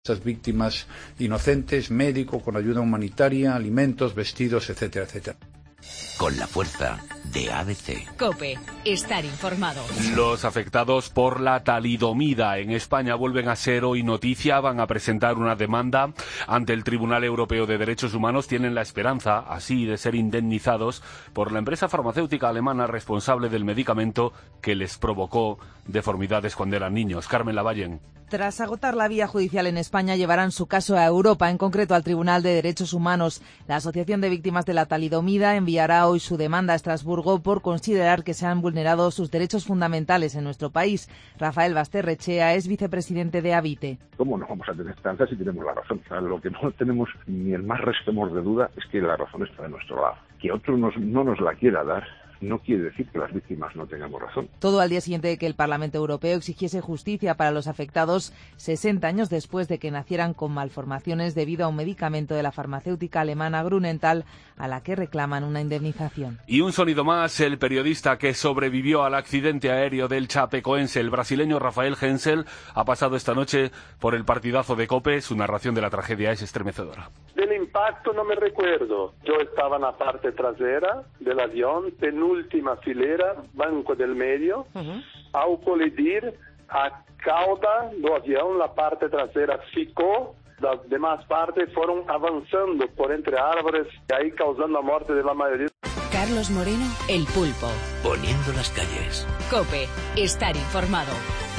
Esas víctimas inocentes, médico, con ayuda humanitaria, alimentos, vestidos, etcétera, etcétera. Con la fuerza de ABC. COPE. Estar informado. Los afectados por la talidomida en España vuelven a ser hoy noticia. Van a presentar una demanda ante el Tribunal Europeo de Derechos Humanos. Tienen la esperanza, así, de ser indemnizados por la empresa farmacéutica alemana responsable del medicamento que les provocó deformidades cuando eran niños. Carmen Lavallen. Tras agotar la vía judicial en España, llevarán su caso a Europa, en concreto al Tribunal de Derechos Humanos. La Asociación de Víctimas de la Talidomida enviará hoy su demanda a Estrasburgo por considerar que se han vulnerado sus derechos fundamentales en nuestro país. Rafael Basterrechea es vicepresidente de AVITE. ¿Cómo no vamos a tener esperanza si tenemos la razón? O sea, lo que no tenemos ni el más resquemor de duda es que la razón está de nuestro lado. Que otro no nos la quiera dar no quiere decir que las víctimas no tengamos razón. Todo al día siguiente de que el Parlamento Europeo exigiese justicia para los afectados 60 años después de que nacieran con malformaciones debido a un medicamento de la farmacéutica alemana Grünenthal, a la que reclaman una indemnización. Y un sonido más, el periodista que sobrevivió al accidente aéreo del Chapecoense, el brasileño Rafael Hensel, ha pasado esta noche por el partidazo de COPE. Su narración de la tragedia es estremecedora. Del impacto no me recuerdo. Yo estaba en la parte trasera del avión, penúltima filera, banco del medio. Ao colidir, a cauda do avião, la parte trasera ficou, las demás partes fueron avanzando por entre árboles, ahí causando la muerte de la mayoría. Carlos Moreno, El Pulpo. Poniendo las calles. COPE. Estar informado.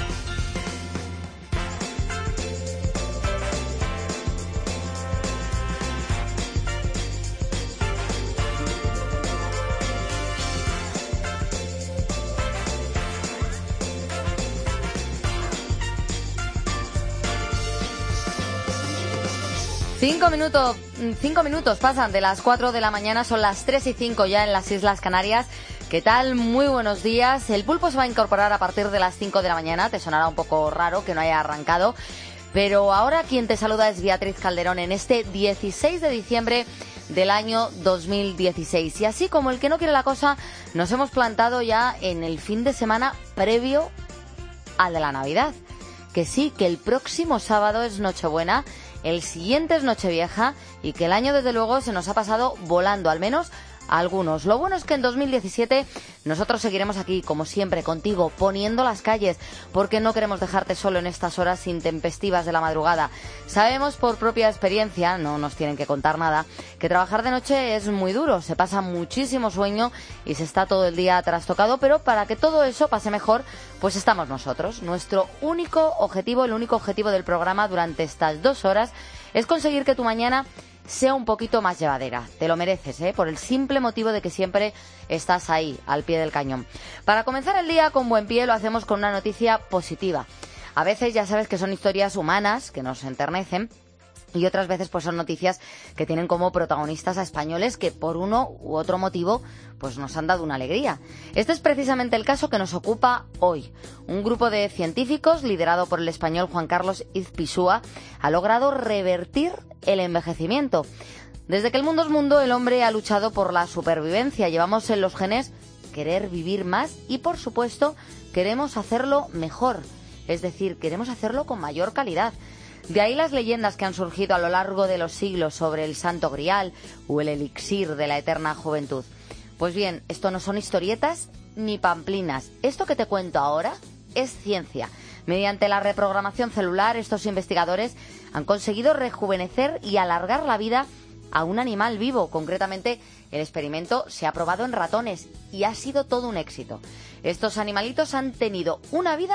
Cinco minutos pasan de las 4 de la mañana, son las 3:05 ya en las Islas Canarias. ¿Qué tal? Muy buenos días. El Pulpo se va a incorporar a partir de las 5 de la mañana. Te sonará un poco raro que no haya arrancado. Pero ahora quien te saluda es Beatriz Calderón en este 16 de diciembre del año 2016. Y así como el que no quiere la cosa, nos hemos plantado ya en el fin de semana previo al de la Navidad. Que sí, que el próximo sábado es Nochebuena, el siguiente es Nochevieja y que el año desde luego se nos ha pasado volando, al menos a algunos. Lo bueno es que en 2017 nosotros seguiremos aquí, como siempre, contigo, poniendo las calles, porque no queremos dejarte solo en estas horas intempestivas de la madrugada. Sabemos por propia experiencia, no nos tienen que contar nada, que trabajar de noche es muy duro, se pasa muchísimo sueño y se está todo el día trastocado, pero para que todo eso pase mejor, pues estamos nosotros. Nuestro único objetivo, el único objetivo del programa durante estas 2 horas es conseguir que tu mañana sea un poquito más llevadera. Te lo mereces, por el simple motivo de que siempre estás ahí, al pie del cañón. Para comenzar el día con buen pie lo hacemos con una noticia positiva. A veces ya sabes que son historias humanas que nos enternecen, y otras veces pues son noticias que tienen como protagonistas a españoles que por uno u otro motivo pues nos han dado una alegría. Este es precisamente el caso que nos ocupa hoy. Un grupo de científicos liderado por el español Juan Carlos Izpisua ha logrado revertir el envejecimiento. Desde que el mundo es mundo, el hombre ha luchado por la supervivencia. Llevamos en los genes querer vivir más y, por supuesto, queremos hacerlo mejor. Es decir, queremos hacerlo con mayor calidad. De ahí las leyendas que han surgido a lo largo de los siglos sobre el Santo Grial o el elixir de la eterna juventud. Pues bien, esto no son historietas ni pamplinas. Esto que te cuento ahora es ciencia. Mediante la reprogramación celular, estos investigadores han conseguido rejuvenecer y alargar la vida a un animal vivo. Concretamente, el experimento se ha probado en ratones y ha sido todo un éxito. Estos animalitos han tenido una vida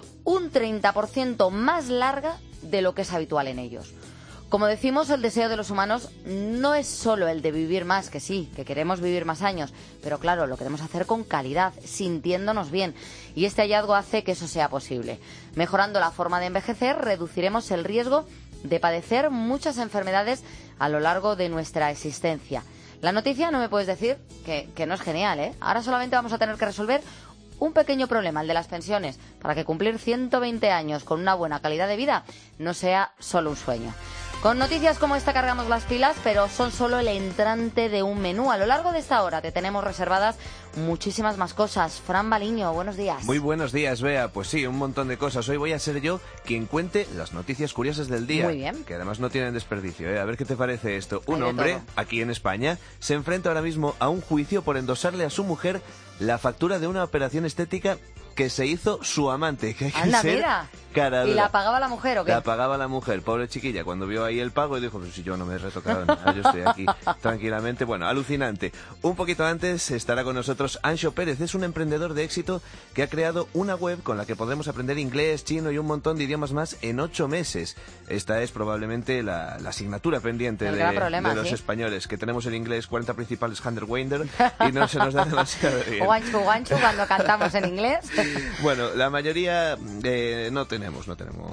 un 30% más larga de lo que es habitual en ellos. Como decimos, el deseo de los humanos no es solo el de vivir más, que sí, que queremos vivir más años, pero claro, lo queremos hacer con calidad, sintiéndonos bien, y este hallazgo hace que eso sea posible. Mejorando la forma de envejecer, reduciremos el riesgo de padecer muchas enfermedades a lo largo de nuestra existencia. La noticia no me puedes decir que no es genial, ¿eh? Ahora solamente vamos a tener que resolver un pequeño problema, el de las pensiones, para que cumplir 120 años con una buena calidad de vida no sea solo un sueño. Con noticias como esta cargamos las pilas, pero son solo el entrante de un menú. A lo largo de esta hora te tenemos reservadas muchísimas más cosas. Fran Baliño, buenos días. Muy buenos días, Bea. Pues sí, un montón de cosas. Hoy voy a ser yo quien cuente las noticias curiosas del día. Muy bien. Que además no tienen desperdicio, ¿eh? A ver qué te parece esto. Un Hay de hombre, todo. aquí en España, se enfrenta ahora mismo a un juicio por endosarle a su mujer la factura de una operación estética que se hizo su amante. Que hay que Anda, ser mira. cara ¿Y dura. la pagaba la mujer o qué? La pagaba la mujer, pobre chiquilla, cuando vio ahí el pago y dijo, pues si yo no me he retocado nada, yo estoy aquí tranquilamente. Bueno, alucinante. Un poquito antes estará con nosotros Anxo Pérez, es un emprendedor de éxito que ha creado una web con la que podremos aprender inglés, chino y un montón de idiomas más en 8 meses. Esta es probablemente la asignatura pendiente El de, gran problema, de los ¿sí? españoles, que tenemos en inglés 40 principales Hundertwander y no se nos da demasiado bien. Guanchu, guanchu, cuando cantamos en inglés. Bueno, la mayoría no tenemos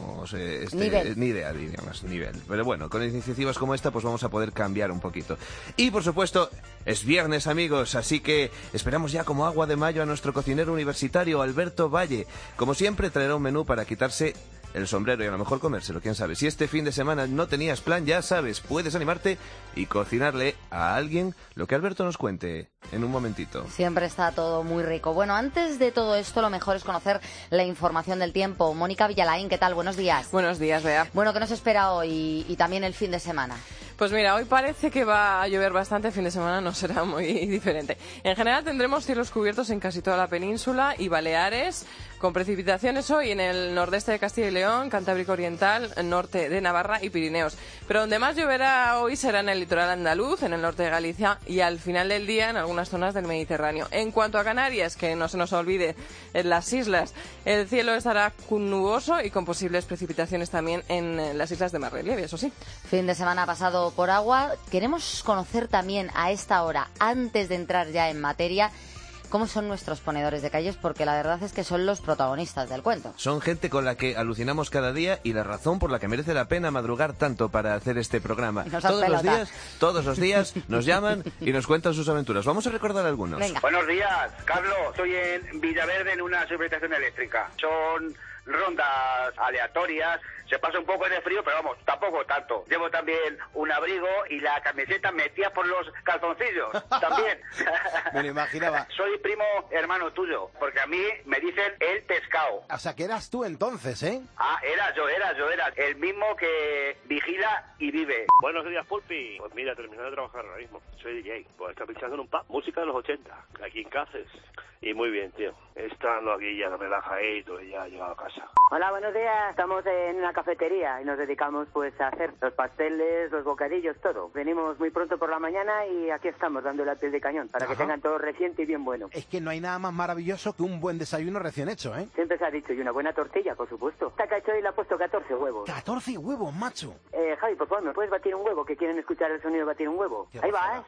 Nivel. ni idea de idiomas, nivel. Pero bueno, con iniciativas como esta pues vamos a poder cambiar un poquito. Y por supuesto, es viernes, amigos, así que esperamos ya como agua de mayo a nuestro cocinero universitario Alberto Valle. Como siempre traerá un menú para quitarse el sombrero y a lo mejor comérselo, quién sabe. Si este fin de semana no tenías plan, ya sabes, puedes animarte y cocinarle a alguien lo que Alberto nos cuente en un momentito. Siempre está todo muy rico. Bueno, antes de todo esto, lo mejor es conocer la información del tiempo. Mónica Villalain, ¿qué tal? Buenos días. Buenos días, Bea. Bueno, ¿qué nos espera hoy y también el fin de semana? Pues mira, hoy parece que va a llover bastante, el fin de semana no será muy diferente. En general tendremos cielos cubiertos en casi toda la península y Baleares, con precipitaciones hoy en el nordeste de Castilla y León, Cantábrico Oriental, norte de Navarra y Pirineos. Pero donde más lloverá hoy será en el litoral andaluz, en el norte de Galicia y al final del día en algunas zonas del Mediterráneo. En cuanto a Canarias, que no se nos olvide, en las islas, el cielo estará nuboso y con posibles precipitaciones también en las islas de mar relieve, eso sí. Fin de semana pasado por agua. Queremos conocer también a esta hora, antes de entrar ya en materia, cómo son nuestros ponedores de calles, porque la verdad es que son los protagonistas del cuento. Son gente con la que alucinamos cada día y la razón por la que merece la pena madrugar tanto para hacer este programa. Todos los días nos llaman y nos cuentan sus aventuras. Vamos a recordar algunos. Venga. Buenos días, Carlos. Estoy en Villaverde en una subestación eléctrica. Son rondas aleatorias. Se pasa un poco de frío, pero vamos, tampoco tanto. Llevo también un abrigo y la camiseta metida por los calzoncillos. También. Me lo imaginaba. Soy primo hermano tuyo, porque a mí me dicen el pescado. O sea, que eras tú entonces, ¿eh? Ah, era yo. El mismo que vigila y vive. Buenos días, Pulpi. Pues mira, terminé de trabajar ahora mismo. Soy DJ. Pues estoy pinchando en un pub. Música de los 80, aquí en Cáceres. Y muy bien, tío. Estando aquí ya relajadito y ya he llegado a casa. Hola, buenos días. Estamos en una cafetería y nos dedicamos pues a hacer los pasteles, los bocadillos, todo. Venimos muy pronto por la mañana y aquí estamos dándole al pie de cañón para que tengan todo reciente y bien bueno. Es que no hay nada más maravilloso que un buen desayuno recién hecho, ¿eh? Siempre se ha dicho, y una buena tortilla, por supuesto. Esta cacho y le ha puesto 14 huevos. ¡14 huevos, macho! Javi, por favor, ¿me puedes batir un huevo? Que quieren escuchar el sonido de batir un huevo. Ahí va, ¿eh?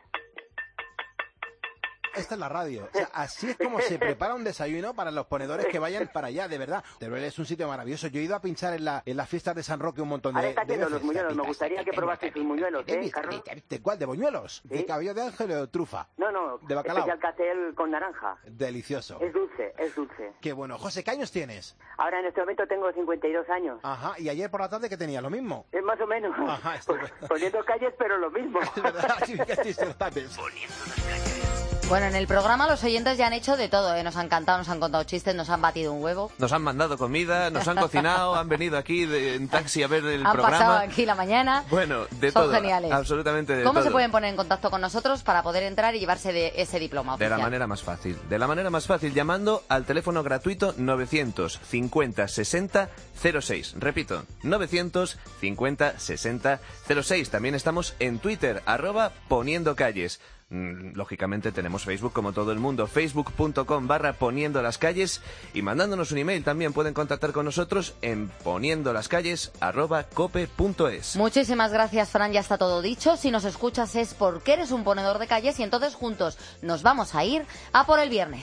Esta es la radio. O sea, así es como se prepara un desayuno para los ponedores que vayan para allá, de verdad. Teruel es un sitio maravilloso. Yo he ido a pinchar en las fiestas de San Roque un montón de veces. Ahora está haciendo los muñuelos. Me Pica, gustaría que probaste sus muñuelos, Carlos. ¿De cuál? ¿De buñuelos? ¿De cabello de ángel o de trufa? No. ¿De bacalao? Especial castel con naranja. Delicioso. Es dulce. Qué bueno. José, ¿qué años tienes? Ahora en este momento tengo 52 años. Ajá. ¿Y ayer por la tarde qué tenía? ¿Lo mismo? Más o menos. Ajá. Poniendo calles, pero lo mismo. Es verdad. Sí, que estoy Poniendo las calles. Bueno, en el programa los oyentes ya han hecho de todo, ¿eh? Nos han cantado, nos han contado chistes, nos han batido un huevo. Nos han mandado comida, nos han cocinado, han venido aquí en taxi a ver el programa. Han pasado aquí la mañana. Bueno, de Son todo. Geniales. Absolutamente de todo. ¿Cómo se pueden poner en contacto con nosotros para poder entrar y llevarse de ese diploma oficial? De la manera más fácil, llamando al teléfono gratuito 950 60 06. Repito, 950 60 06. También estamos en Twitter, @poniendocalles. Lógicamente tenemos Facebook como todo el mundo, facebook.com/poniendo las calles, y mandándonos un email también pueden contactar con nosotros en poniendolascalles@cope.es. Muchísimas gracias, Fran, ya está todo dicho. Si nos escuchas es porque eres un ponedor de calles y entonces juntos nos vamos a ir a por el viernes.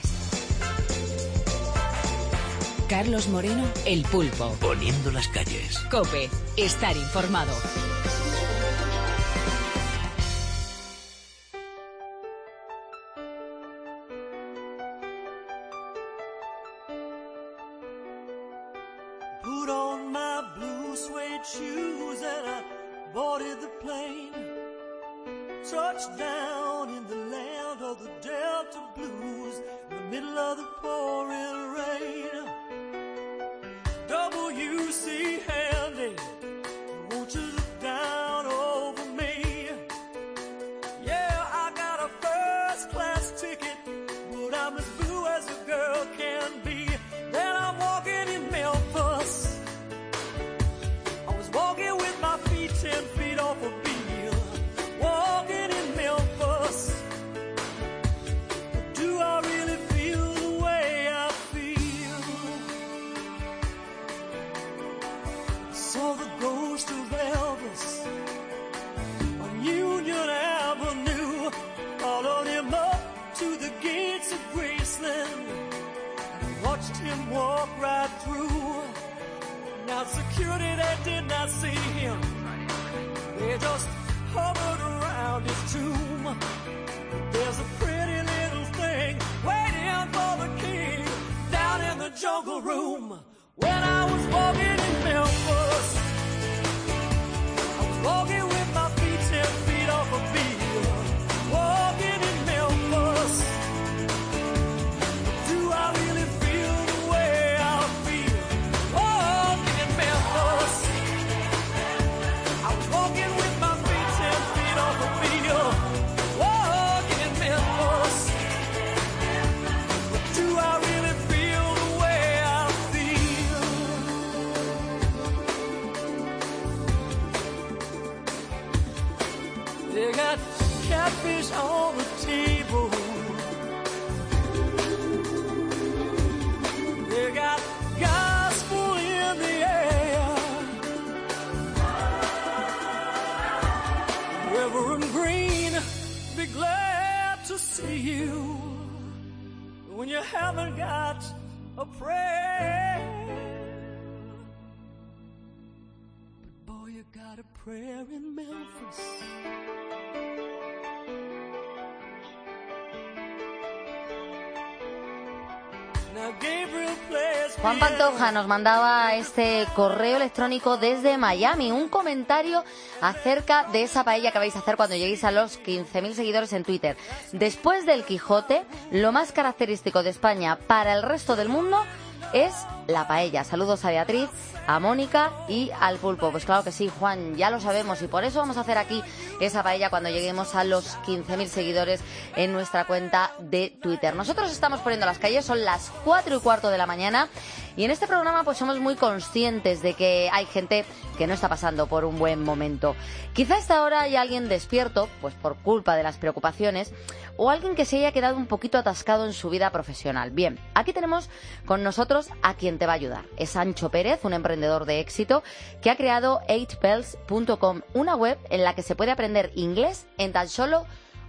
Carlos Moreno, El Pulpo. Poniendo las calles. COPE, estar informado. Put on my blue suede shoes and a boy boarded the plane, touched down in the land of the Delta Blues, in the middle of the pouring rain. W.C. Handy, won't you look down over me? Yeah, I got a first class ticket, but I'm as blue as a girl can be. Then I'm walking in Memphis, I was walking with my feet 10 feet off a Beale, walking in Memphis. But do I really feel the way I feel? I saw the ghost of Elvis on Union Avenue, followed him up to the gates of Graceland, and watched him walk right through. Now security, they did not see him, they just hovered around his tomb. There's a pretty little thing waiting for the king down in the jungle room. When I was walking in Memphis, I was walking with my feet 10 feet off a Beale, walking in Memphis. Do I really feel the way I feel? Walking in Memphis, I was walking with my feet 10 feet off a Beale, walking in Memphis. But do I really feel the way I feel? They got catfish on the table, they got gospel in the air. Reverend Green, be glad to see you when you haven't got a prayer. But boy, you got a prayer in Memphis. Now Gabriel plays Juan Pantoja nos mandaba este correo electrónico desde Miami, un comentario acerca de esa paella que vais a hacer cuando lleguéis a los 15.000 seguidores en Twitter. Después del Quijote, lo más característico de España para el resto del mundo es la paella. Saludos a Beatriz, a Mónica y al Pulpo. Pues claro que sí, Juan, ya lo sabemos, y por eso vamos a hacer aquí esa paella cuando lleguemos a los 15.000 seguidores en nuestra cuenta de Twitter. Nosotros estamos poniendo las calles, son las 4:15 de la mañana, y en este programa pues somos muy conscientes de que hay gente que no está pasando por un buen momento. Quizá a esta hora hay alguien despierto, pues por culpa de las preocupaciones, o alguien que se haya quedado un poquito atascado en su vida profesional. Bien, aquí tenemos con nosotros a quien te va a ayudar. Es Ancho Pérez, un emprendedor de éxito que ha creado 8pels.com, una web en la que se puede aprender inglés en tan solo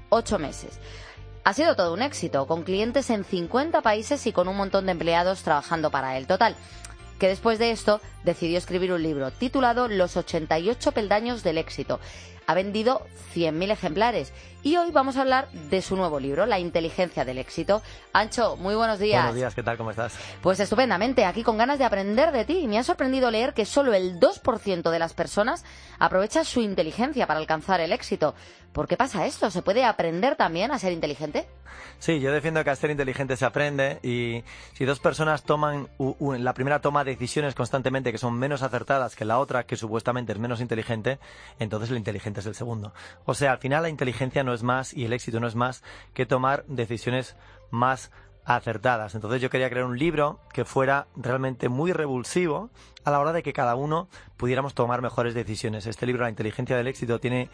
8 meses. Ha sido todo un éxito, con clientes en 50 países y con un montón de empleados trabajando para él. Total, que después de esto decidió escribir un libro titulado Los 88 peldaños del éxito. Ha vendido 100.000 ejemplares y hoy vamos a hablar de su nuevo libro, La inteligencia del éxito. Ancho, muy buenos días. Buenos días, ¿qué tal? ¿Cómo estás? Pues estupendamente, aquí con ganas de aprender de ti. Me ha sorprendido leer que solo el 2% de las personas aprovecha su inteligencia para alcanzar el éxito. ¿Por qué pasa esto? ¿Se puede aprender también a ser inteligente? Sí, yo defiendo que a ser inteligente se aprende, y si dos personas toman la primera toma decisiones constantemente que son menos acertadas que la otra, que supuestamente es menos inteligente, entonces el inteligente es el segundo. O sea, al final la inteligencia no es más y el éxito no es más que tomar decisiones más acertadas. Entonces yo quería crear un libro que fuera realmente muy revulsivo a la hora de que cada uno pudiéramos tomar mejores decisiones. Este libro, La inteligencia del éxito, tiene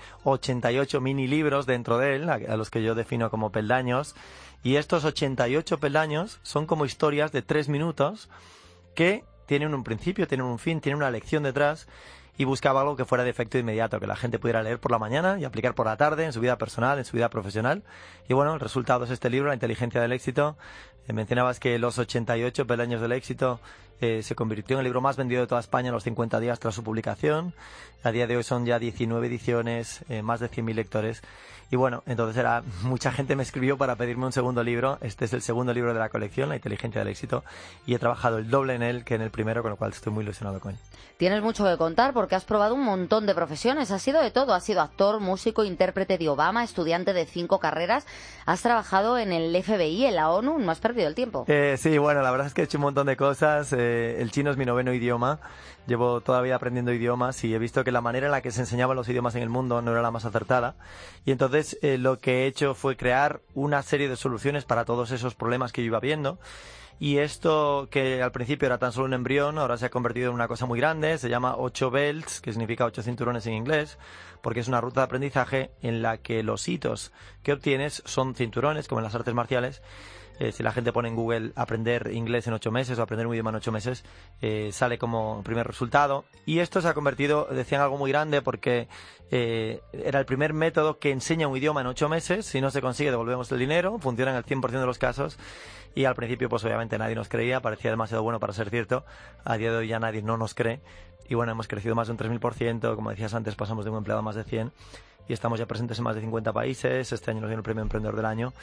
88 mini libros dentro de él, a los que yo defino como peldaños, y estos 88 peldaños son como historias de 3 minutos que tienen un principio, tienen un fin, tienen una lección detrás, y buscaba algo que fuera de efecto inmediato, que la gente pudiera leer por la mañana y aplicar por la tarde en su vida personal, en su vida profesional. Y bueno, el resultado es este libro, La inteligencia del éxito, Mencionabas que Los 88 peldaños del éxito se convirtió en el libro más vendido de toda España en los 50 días tras su publicación. A día de hoy son ya 19 ediciones, más de 100.000 lectores. Y bueno, entonces mucha gente me escribió para pedirme un segundo libro. Este es el segundo libro de la colección, La inteligencia del éxito, y he trabajado el doble en él que en el primero, con lo cual estoy muy ilusionado con él. Tienes mucho que contar porque has probado un montón de profesiones. Has sido de todo. Has sido actor, músico, intérprete de Obama, estudiante de 5 carreras. Has trabajado en el FBI, en la ONU. No has perdido el tiempo. Sí, bueno, la verdad es que he hecho un montón de cosas. El chino es mi 9º idioma. Llevo toda la vida aprendiendo idiomas y he visto que la manera en la que se enseñaban los idiomas en el mundo no era la más acertada. Y entonces lo que he hecho fue crear una serie de soluciones para todos esos problemas que yo iba viendo. Y esto, que al principio era tan solo un embrión, ahora se ha convertido en una cosa muy grande. Se llama 8 Belts, que significa 8 cinturones en inglés, porque es una ruta de aprendizaje en la que los hitos que obtienes son cinturones, como en las artes marciales. Si la gente pone en Google aprender inglés en 8 meses o aprender un idioma en 8 meses, sale como primer resultado. Y esto se ha convertido, decían, algo muy grande porque era el primer método que enseña un idioma en 8 meses. Si no se consigue, devolvemos el dinero. Funciona en el 100% de los casos. Y al principio, pues obviamente nadie nos creía. Parecía demasiado bueno para ser cierto. A día de hoy ya nadie no nos cree. Y bueno, hemos crecido más de un 3.000%. Como decías antes, pasamos de un empleado a más de 100. Y estamos ya presentes en más de 50 países. Este año nos dio el premio Emprendedor del Año.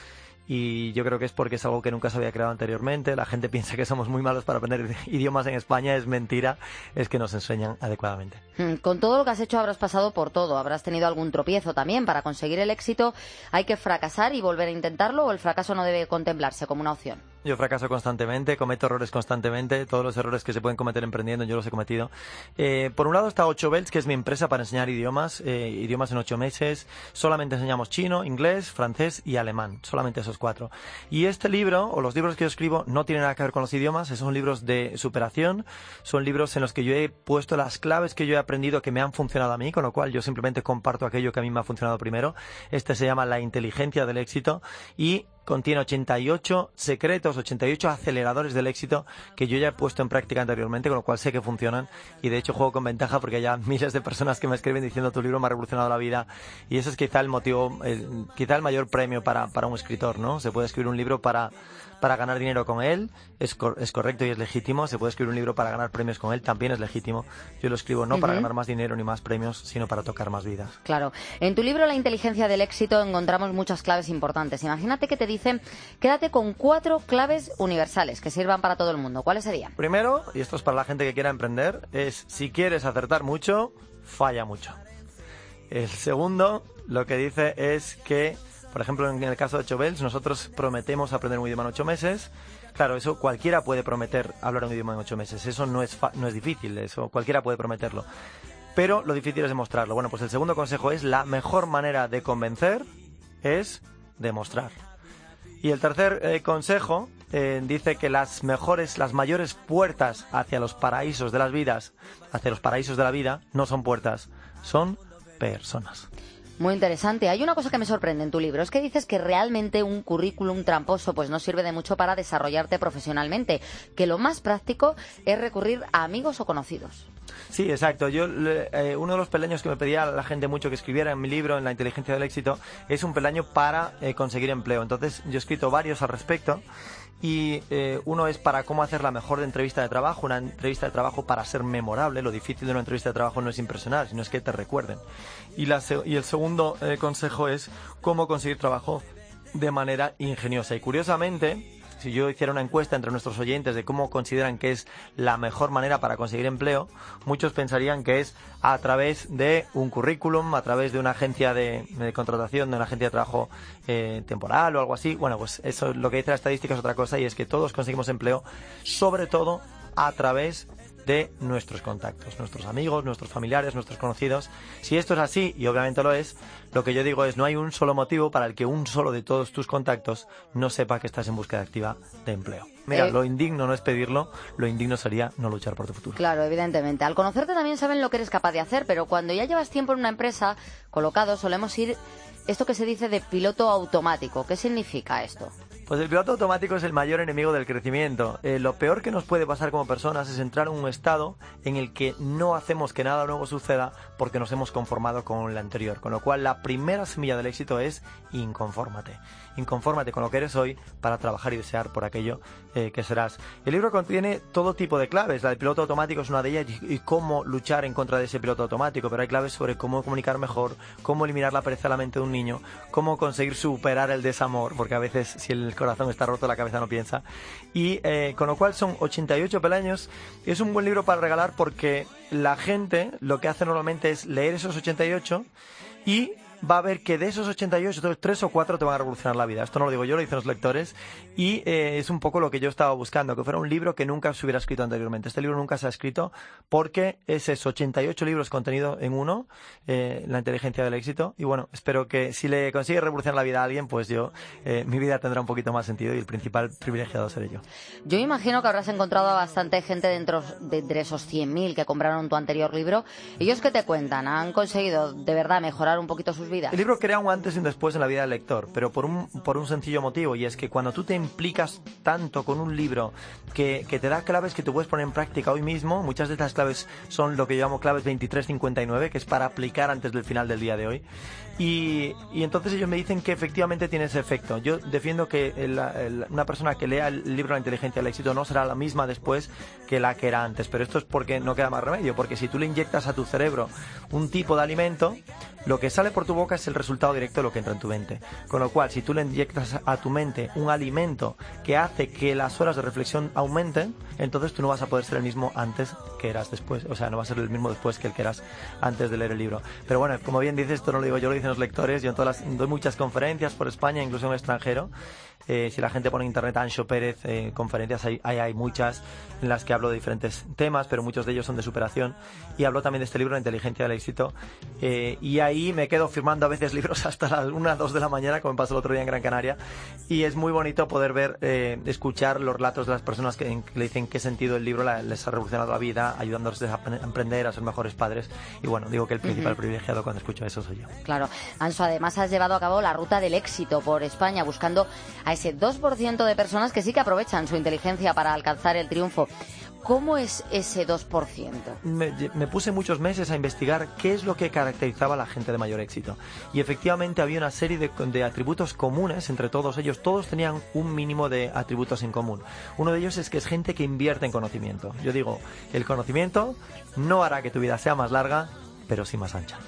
Y yo creo que es porque es algo que nunca se había creado anteriormente. La gente piensa que somos muy malos para aprender idiomas en España. Es mentira, es que nos enseñan adecuadamente. Con todo lo que has hecho habrás pasado por todo. Habrás tenido algún tropiezo también. Para conseguir el éxito hay que fracasar y volver a intentarlo, o el fracaso no debe contemplarse como una opción. Yo fracaso constantemente, cometo errores constantemente. Todos los errores que se pueden cometer emprendiendo yo los he cometido. Por un lado está 8 Belts, que es mi empresa para enseñar idiomas en 8 meses. Solamente enseñamos chino, inglés, francés y alemán. Solamente esos 4. Y este libro, o los libros que yo escribo, no tienen nada que ver con los idiomas. Son libros de superación. Son libros en los que yo he puesto las claves que yo he aprendido que me han funcionado a mí, con lo cual yo simplemente comparto aquello que a mí me ha funcionado primero. Este se llama La inteligencia del éxito y contiene 88 secretos, 88 aceleradores del éxito que yo ya he puesto en práctica anteriormente, con lo cual sé que funcionan, y de hecho juego con ventaja porque hay ya miles de personas que me escriben diciendo tu libro me ha revolucionado la vida, y eso es quizá el motivo, quizá el mayor premio para un escritor, ¿no? Se puede escribir un libro para ganar dinero con él, es correcto y es legítimo. Se puede escribir un libro para ganar premios con él, también es legítimo. Yo lo escribo no para ganar más dinero ni más premios, sino para tocar más vidas. Claro. En tu libro La inteligencia del éxito encontramos muchas claves importantes. Imagínate que te dicen, quédate con 4 claves universales que sirvan para todo el mundo. ¿Cuáles serían? Primero, y esto es para la gente que quiera emprender, es si quieres acertar mucho, falla mucho. El segundo, lo que dice es que, por ejemplo, en el caso de 8 Belts, nosotros prometemos aprender un idioma en 8 meses. Claro, eso cualquiera puede prometer hablar un idioma en 8 meses. Eso no es difícil, eso cualquiera puede prometerlo. Pero lo difícil es demostrarlo. Bueno, pues el segundo consejo es la mejor manera de convencer es demostrar. Y el tercer consejo dice que las mayores puertas hacia los paraísos de las vidas, hacia los paraísos de la vida, no son puertas, son personas. Muy interesante. Hay una cosa que me sorprende en tu libro, es que dices que realmente un currículum tramposo pues no sirve de mucho para desarrollarte profesionalmente, que lo más práctico es recurrir a amigos o conocidos. Sí, exacto. Yo uno de los peldaños que me pedía la gente mucho que escribiera en mi libro, en La inteligencia del éxito, es un peldaño para conseguir empleo. Entonces yo he escrito varios al respecto. Y uno es para cómo hacer la mejor entrevista de trabajo, una entrevista de trabajo para ser memorable. Lo difícil de una entrevista de trabajo no es impresionar, sino es que te recuerden. Y el segundo consejo es cómo conseguir trabajo de manera ingeniosa. Y curiosamente, si yo hiciera una encuesta entre nuestros oyentes de cómo consideran que es la mejor manera para conseguir empleo, muchos pensarían que es a través de un currículum, a través de una agencia de contratación, de una agencia de trabajo temporal o algo así. Bueno, pues eso, lo que dice la estadística es otra cosa, y es que todos conseguimos empleo, sobre todo a través de nuestros contactos, nuestros amigos, nuestros familiares, nuestros conocidos. Si esto es así, y obviamente lo es, lo que yo digo es no hay un solo motivo para el que un solo de todos tus contactos no sepa que estás en búsqueda activa de empleo. Mira, lo indigno no es pedirlo, lo indigno sería no luchar por tu futuro. Claro, evidentemente. Al conocerte también saben lo que eres capaz de hacer, pero cuando ya llevas tiempo en una empresa colocado, solemos ir, esto que se dice de piloto automático. ¿Qué significa esto? Pues el piloto automático es el mayor enemigo del crecimiento. Lo peor que nos puede pasar como personas es entrar en un estado en el que no hacemos que nada nuevo suceda porque nos hemos conformado con el anterior. Con lo cual, la primera semilla del éxito es inconfórmate. Inconfórmate con lo que eres hoy para trabajar y desear por aquello que serás. El libro contiene todo tipo de claves. La del piloto automático es una de ellas y cómo luchar en contra de ese piloto automático. Pero hay claves sobre cómo comunicar mejor, cómo eliminar la pereza de la mente de un niño, cómo conseguir superar el desamor, porque a veces si el corazón está roto la cabeza no piensa. Y con lo cual son 88 peldaños. Es un buen libro para regalar porque la gente lo que hace normalmente es leer esos 88 y va a ver que de esos 88, entonces 3 o 4 te van a revolucionar la vida. Esto no lo digo yo, lo dicen los lectores. Y es un poco lo que yo estaba buscando, que fuera un libro que nunca se hubiera escrito anteriormente. Este libro nunca se ha escrito porque es esos 88 libros contenido en uno, La inteligencia del éxito. Y bueno, espero que si le consigue revolucionar la vida a alguien, pues mi vida tendrá un poquito más sentido y el principal privilegiado seré yo. Yo imagino que habrás encontrado a bastante gente dentro de entre esos 100.000 que compraron tu anterior libro. ¿Ellos qué te cuentan? ¿Han conseguido de verdad mejorar un poquito sus vidas? El libro crea un antes y un después en la vida del lector, pero por un sencillo motivo, y es que cuando tú te implicas tanto con un libro que te da claves que tú puedes poner en práctica hoy mismo, muchas de estas claves son lo que yo llamo claves 2359, que es para aplicar antes del final del día de hoy. Y entonces ellos me dicen que efectivamente tiene ese efecto. Yo defiendo que una persona que lea el libro La inteligencia del éxito no será la misma después que la que era antes, pero esto es porque no queda más remedio, porque si tú le inyectas a tu cerebro un tipo de alimento, lo que sale por tu boca es el resultado directo de lo que entra en tu mente. Con lo cual, si tú le inyectas a tu mente un alimento que hace que las horas de reflexión aumenten, entonces tú no vas a poder ser el mismo antes que eras después. O sea, no vas a ser el mismo después que el que eras antes de leer el libro. Pero bueno, como bien dices, esto no lo digo yo, lo dicen los lectores. Yo doy muchas conferencias por España, incluso en el extranjero. Si la gente pone en internet Anxo Pérez, conferencias, hay muchas en las que hablo de diferentes temas, pero muchos de ellos son de superación. Y hablo también de este libro, La inteligencia del éxito. Y ahí me quedo firmando a veces libros hasta las 1 o 2 de la mañana, como me pasó el otro día en Gran Canaria. Y es muy bonito poder ver, escuchar los relatos de las personas que le dicen qué sentido el libro les ha revolucionado la vida, ayudándoles a emprender, a ser mejores padres. Y bueno, digo que el principal privilegiado cuando escucho eso soy yo. Claro. Anxo, además has llevado a cabo la ruta del éxito por España, buscando a ese 2% de personas que sí que aprovechan su inteligencia para alcanzar el triunfo. ¿Cómo es ese 2%? Me puse muchos meses a investigar qué es lo que caracterizaba a la gente de mayor éxito. Y efectivamente había una serie de atributos comunes entre todos ellos. Todos tenían un mínimo de atributos en común. Uno de ellos es que es gente que invierte en conocimiento. Yo digo, el conocimiento no hará que tu vida sea más larga, pero sí más ancha.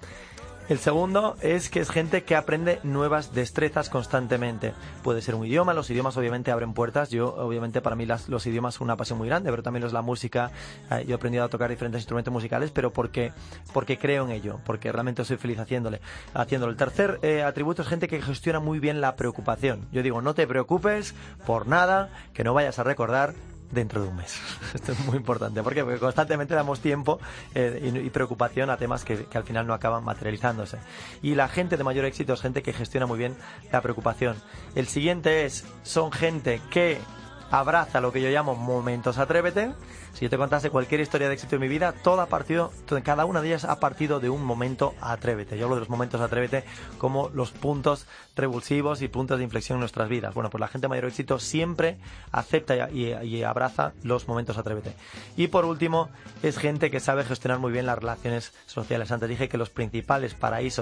El segundo es que es gente que aprende nuevas destrezas constantemente. Puede ser un idioma, los idiomas obviamente abren puertas. Yo, obviamente, para mí los idiomas son una pasión muy grande, pero también es la música. Yo he aprendido a tocar diferentes instrumentos musicales, pero porque creo en ello, porque realmente soy feliz haciéndolo. El tercer atributo es gente que gestiona muy bien la preocupación. Yo digo, no te preocupes por nada que no vayas a recordar dentro de un mes. Esto es muy importante. ¿Por qué? Porque constantemente damos tiempo y preocupación a temas que al final no acaban materializándose. Y la gente de mayor éxito es gente que gestiona muy bien la preocupación. El siguiente son gente que abraza lo que yo llamo momentos atrévete. Si yo te contase cualquier historia de éxito de mi vida, cada una de ellas ha partido de un momento atrévete. Yo hablo de los momentos atrévete como los puntos revulsivos y puntos de inflexión en nuestras vidas. Bueno, pues la gente de mayor éxito siempre acepta y abraza los momentos atrévete. Y por último, es gente que sabe gestionar muy bien las relaciones sociales. Antes dije que los principales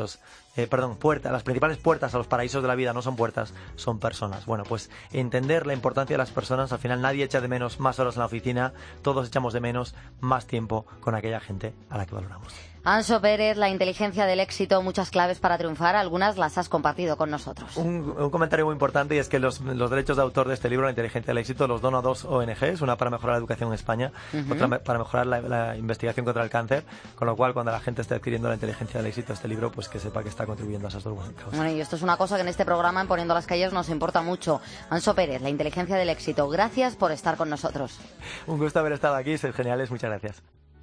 las principales puertas a los paraísos de la vida no son puertas, son personas. Bueno, pues entender la importancia de las personas. Al final nadie echa de menos más horas en la oficina, todos echamos de menos más tiempo con aquella gente a la que valoramos. Anxo Pérez, La inteligencia del éxito, muchas claves para triunfar, algunas las has compartido con nosotros. Un comentario muy importante, y es que los derechos de autor de este libro, La inteligencia del éxito, los dono a 2 ONGs, una para mejorar la educación en España, otra para mejorar la investigación contra el cáncer, con lo cual cuando la gente esté adquiriendo La inteligencia del éxito, este libro, pues que sepa que está contribuyendo a esas dos buenas causas. Bueno, y esto es una cosa que en este programa, en Poniendo las Calles, nos importa mucho. Anxo Pérez, La inteligencia del éxito, gracias por estar con nosotros. Un gusto haber estado aquí, sois geniales, muchas gracias.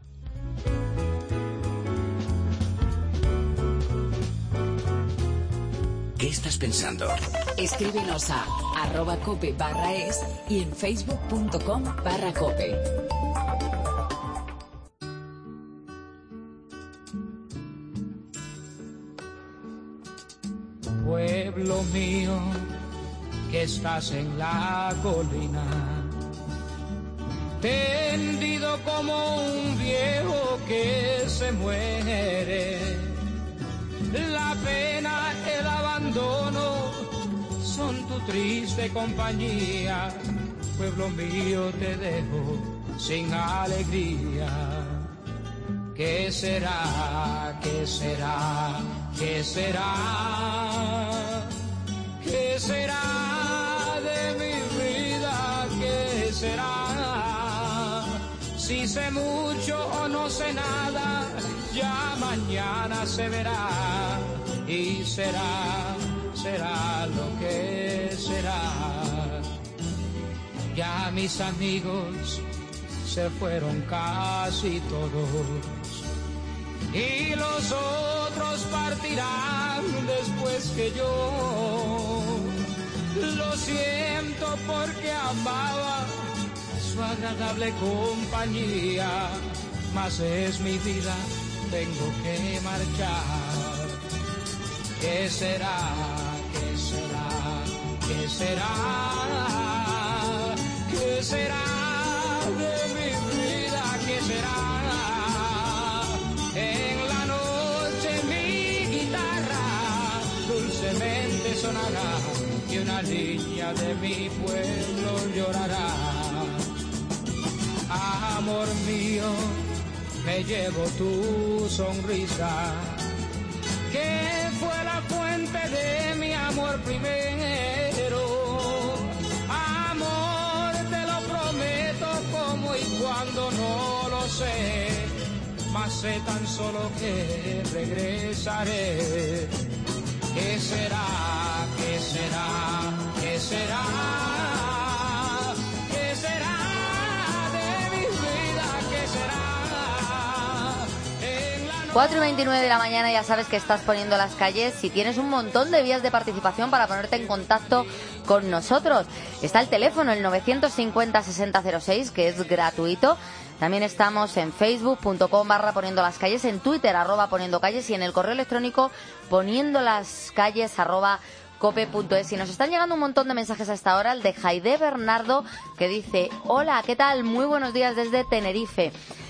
¿Qué estás pensando? Escríbenos a @cope/es y en facebook.com/cope. Pueblo mío, que estás en la colina, tendido como un viejo que se muere. La pena, el abandono son tu triste compañía. Pueblo mío, te dejo sin alegría. ¿Qué será? ¿Qué será? ¿Qué será? ¿Qué será de mi vida? ¿Qué será? Si sé mucho o no sé nada, ya mañana se verá. Y será lo que será. Ya mis amigos se fueron casi todos, y los otros partirán después que yo. Lo siento porque amaba su agradable compañía, mas es mi vida, tengo que marchar. ¿Qué será? ¿Qué será? ¿Qué será? ¿Qué será de mi vida? ¿Qué será? En la noche mi guitarra dulcemente sonará y una niña de mi pueblo llorará. Amor mío, me llevo tu sonrisa, que fue la fuente de mi amor primero. Amor, te lo prometo, como y cuando no lo sé, mas sé tan solo que regresaré. ¿Qué será? ¿Qué será? ¿Qué será? ¿Qué será de mi vida? ¿Qué será? 4:29 de la mañana, ya sabes que estás poniendo las calles. Si tienes un montón de vías de participación para ponerte en contacto con nosotros, está el teléfono, el 950-6006, que es gratuito. También estamos en facebook.com/poniendo las calles, en Twitter @poniendo calles y en el correo electrónico poniendolascalles@cope.es. Y nos están llegando un montón de mensajes a esta hora. El de Jaide Bernardo, que dice: hola, ¿qué tal? Muy buenos días desde Tenerife.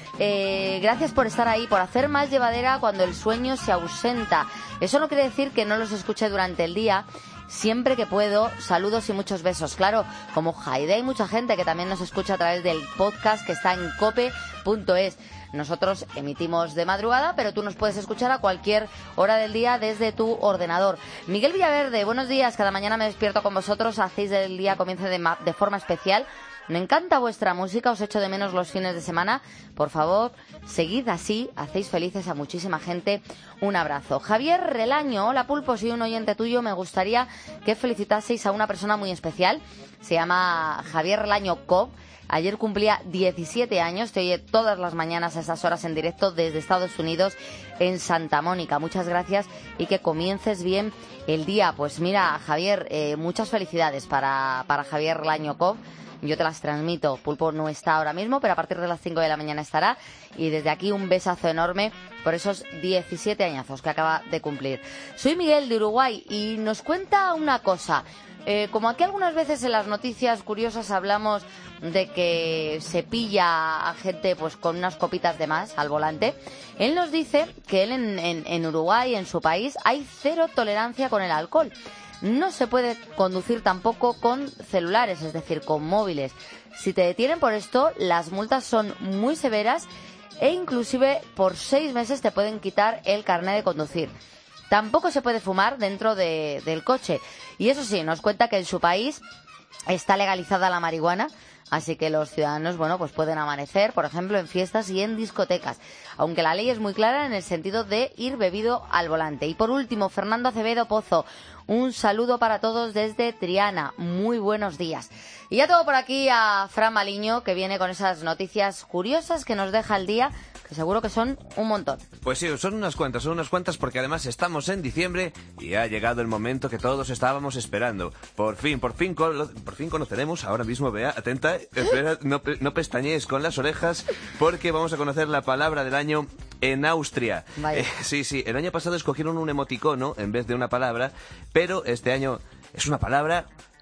Gracias por estar ahí, por hacer más llevadera cuando el sueño se ausenta. Eso no quiere decir que no los escuche durante el día. Siempre que puedo, saludos y muchos besos. Claro, como Jaide, hay mucha gente que también nos escucha a través del podcast que está en cope.es. Nosotros emitimos de madrugada, pero tú nos puedes escuchar a cualquier hora del día desde tu ordenador. Miguel Villaverde, buenos días. Cada mañana me despierto con vosotros, hacéis del día comience de forma especial. Me encanta vuestra música, os echo de menos los fines de semana. Por favor, seguid así, hacéis felices a muchísima gente. Un abrazo. Javier Relaño, hola Pulpo, soy un oyente tuyo. Me gustaría que felicitaseis a una persona muy especial. Se llama Javier Relaño Cobb. Ayer cumplía 17 años, te oye todas las mañanas a esas horas en directo desde Estados Unidos, en Santa Mónica. Muchas gracias y que comiences bien el día. Pues mira, Javier, muchas felicidades para Javier Relaño Cobb. Yo te las transmito. Pulpo no está ahora mismo, pero a partir de las 5 de la mañana estará. Y desde aquí un besazo enorme por esos 17 añazos que acaba de cumplir. Soy Miguel de Uruguay y nos cuenta una cosa. Como aquí algunas veces en las noticias curiosas hablamos de que se pilla a gente pues con unas copitas de más al volante, él nos dice que él en Uruguay, en su país, hay cero tolerancia con el alcohol. No se puede conducir tampoco con celulares, es decir, con móviles. Si te detienen por esto, las multas son muy severas e inclusive por 6 meses te pueden quitar el carnet de conducir. Tampoco se puede fumar dentro del coche. Y eso sí, nos cuenta que en su país está legalizada la marihuana, así que los ciudadanos, bueno, pues pueden amanecer, por ejemplo, en fiestas y en discotecas, aunque la ley es muy clara en el sentido de ir bebido al volante. Y por último, Fernando Acevedo Pozo, un saludo para todos desde Triana. Muy buenos días. Y ya tengo por aquí a Fran Maliño, que viene con esas noticias curiosas que nos deja el día, que seguro que son un montón. Pues sí, son unas cuantas, porque además estamos en diciembre y ha llegado el momento que todos estábamos esperando. Por fin conoceremos, ahora mismo, Bea, atenta, espera, no pestañees con las orejas, porque vamos a conocer la palabra del año en Austria. Sí, el año pasado escogieron un emoticono en vez de una palabra, pero este año es una palabra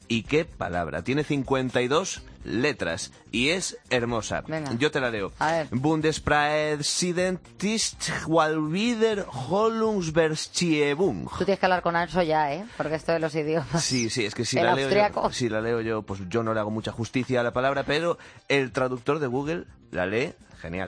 ¿Y qué palabra? Tiene 52 letras y es hermosa. Venga. Yo te la leo. A ver. Bundespräsident ist wieder Hollungsversiebung. Tú tienes que hablar con Anso ya, ¿eh? Porque esto de los idiomas... Sí, es que si El la austriaco. leo yo, pues yo no le hago mucha justicia a la palabra, pero el traductor de Google la lee genial.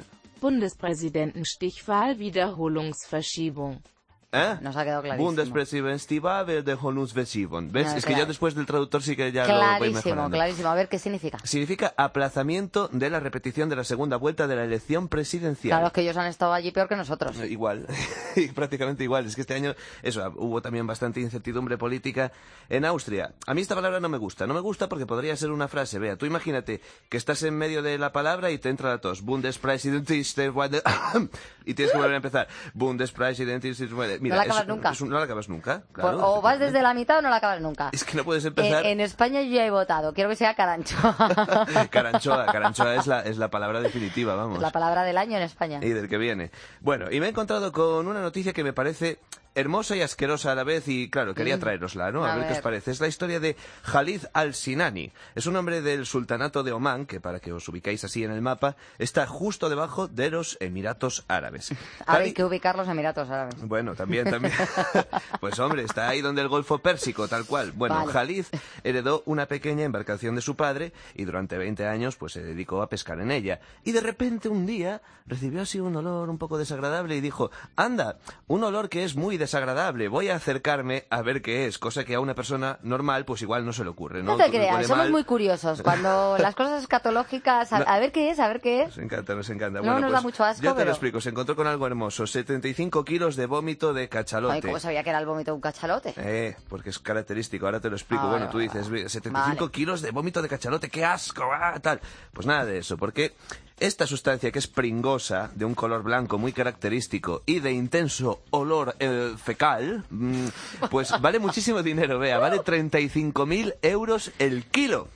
Bundespräsidentenstichwahl Wiederholungsverschiebung. Nos ha quedado clarísimo. Bundespräsidentenstichwahl Wiederholungsverschiebung. ¿Ves? No, es que claro. ya después del traductor sí que ya lo voy Clarísimo, mejorando. clarísimo. A ver qué significa. Significa aplazamiento de la repetición de la segunda vuelta de la elección presidencial. Claro, es que ellos han estado allí peor que nosotros. Igual, prácticamente igual. Es que este año, hubo también bastante incertidumbre política en Austria. A mí esta palabra no me gusta. No me gusta porque podría ser una frase. Vea, tú imagínate que estás en medio de la palabra y te entra la tos. Bundespräsidentenstichwahl y tienes que volver a empezar. Bundespräsidentenstichwahl. Mira, no la acabas nunca. No la acabas nunca, claro. O vas desde la mitad o no la acabas nunca. Es que no puedes empezar... En España yo ya he votado. Quiero que sea Caranchoa. Caranchoa es la palabra definitiva, vamos. Es la palabra del año en España. Y del que viene. Bueno, y me he encontrado con una noticia que me parece hermosa y asquerosa a la vez y, claro, quería traerosla, ¿no? A ver qué os parece. Es la historia de Khalid al-Sinani. Es un hombre del sultanato de Omán, que para que os ubicáis así en el mapa, está justo debajo de los Emiratos Árabes. Hay que ubicar los Emiratos Árabes. Bueno, también. Pues hombre, está ahí donde el Golfo Pérsico, tal cual. Bueno, vale. Khalid heredó una pequeña embarcación de su padre y durante 20 años pues se dedicó a pescar en ella. Y de repente un día recibió así un olor un poco desagradable y dijo, anda, un olor que es muy desagradable, voy a acercarme a ver qué es, cosa que a una persona normal pues igual no se le ocurre, ¿no? No te creas, somos muy curiosos. Cuando las cosas escatológicas, a ver qué es, a ver qué es. Nos encanta. No bueno, nos pues, da mucho asco, yo te pero... lo explico, se encontró con algo hermoso, 75 kilos de vómito de cachalote. Ay, ¿cómo sabía que era el vómito de un cachalote? Porque es característico, ahora te lo explico. Bueno, tú dices, 75 kilos de vómito de cachalote, qué asco, tal. Pues nada de eso, porque esta sustancia que es pringosa, de un color blanco muy característico y de intenso olor fecal, pues vale muchísimo dinero, vea, vale 35.000 euros el kilo.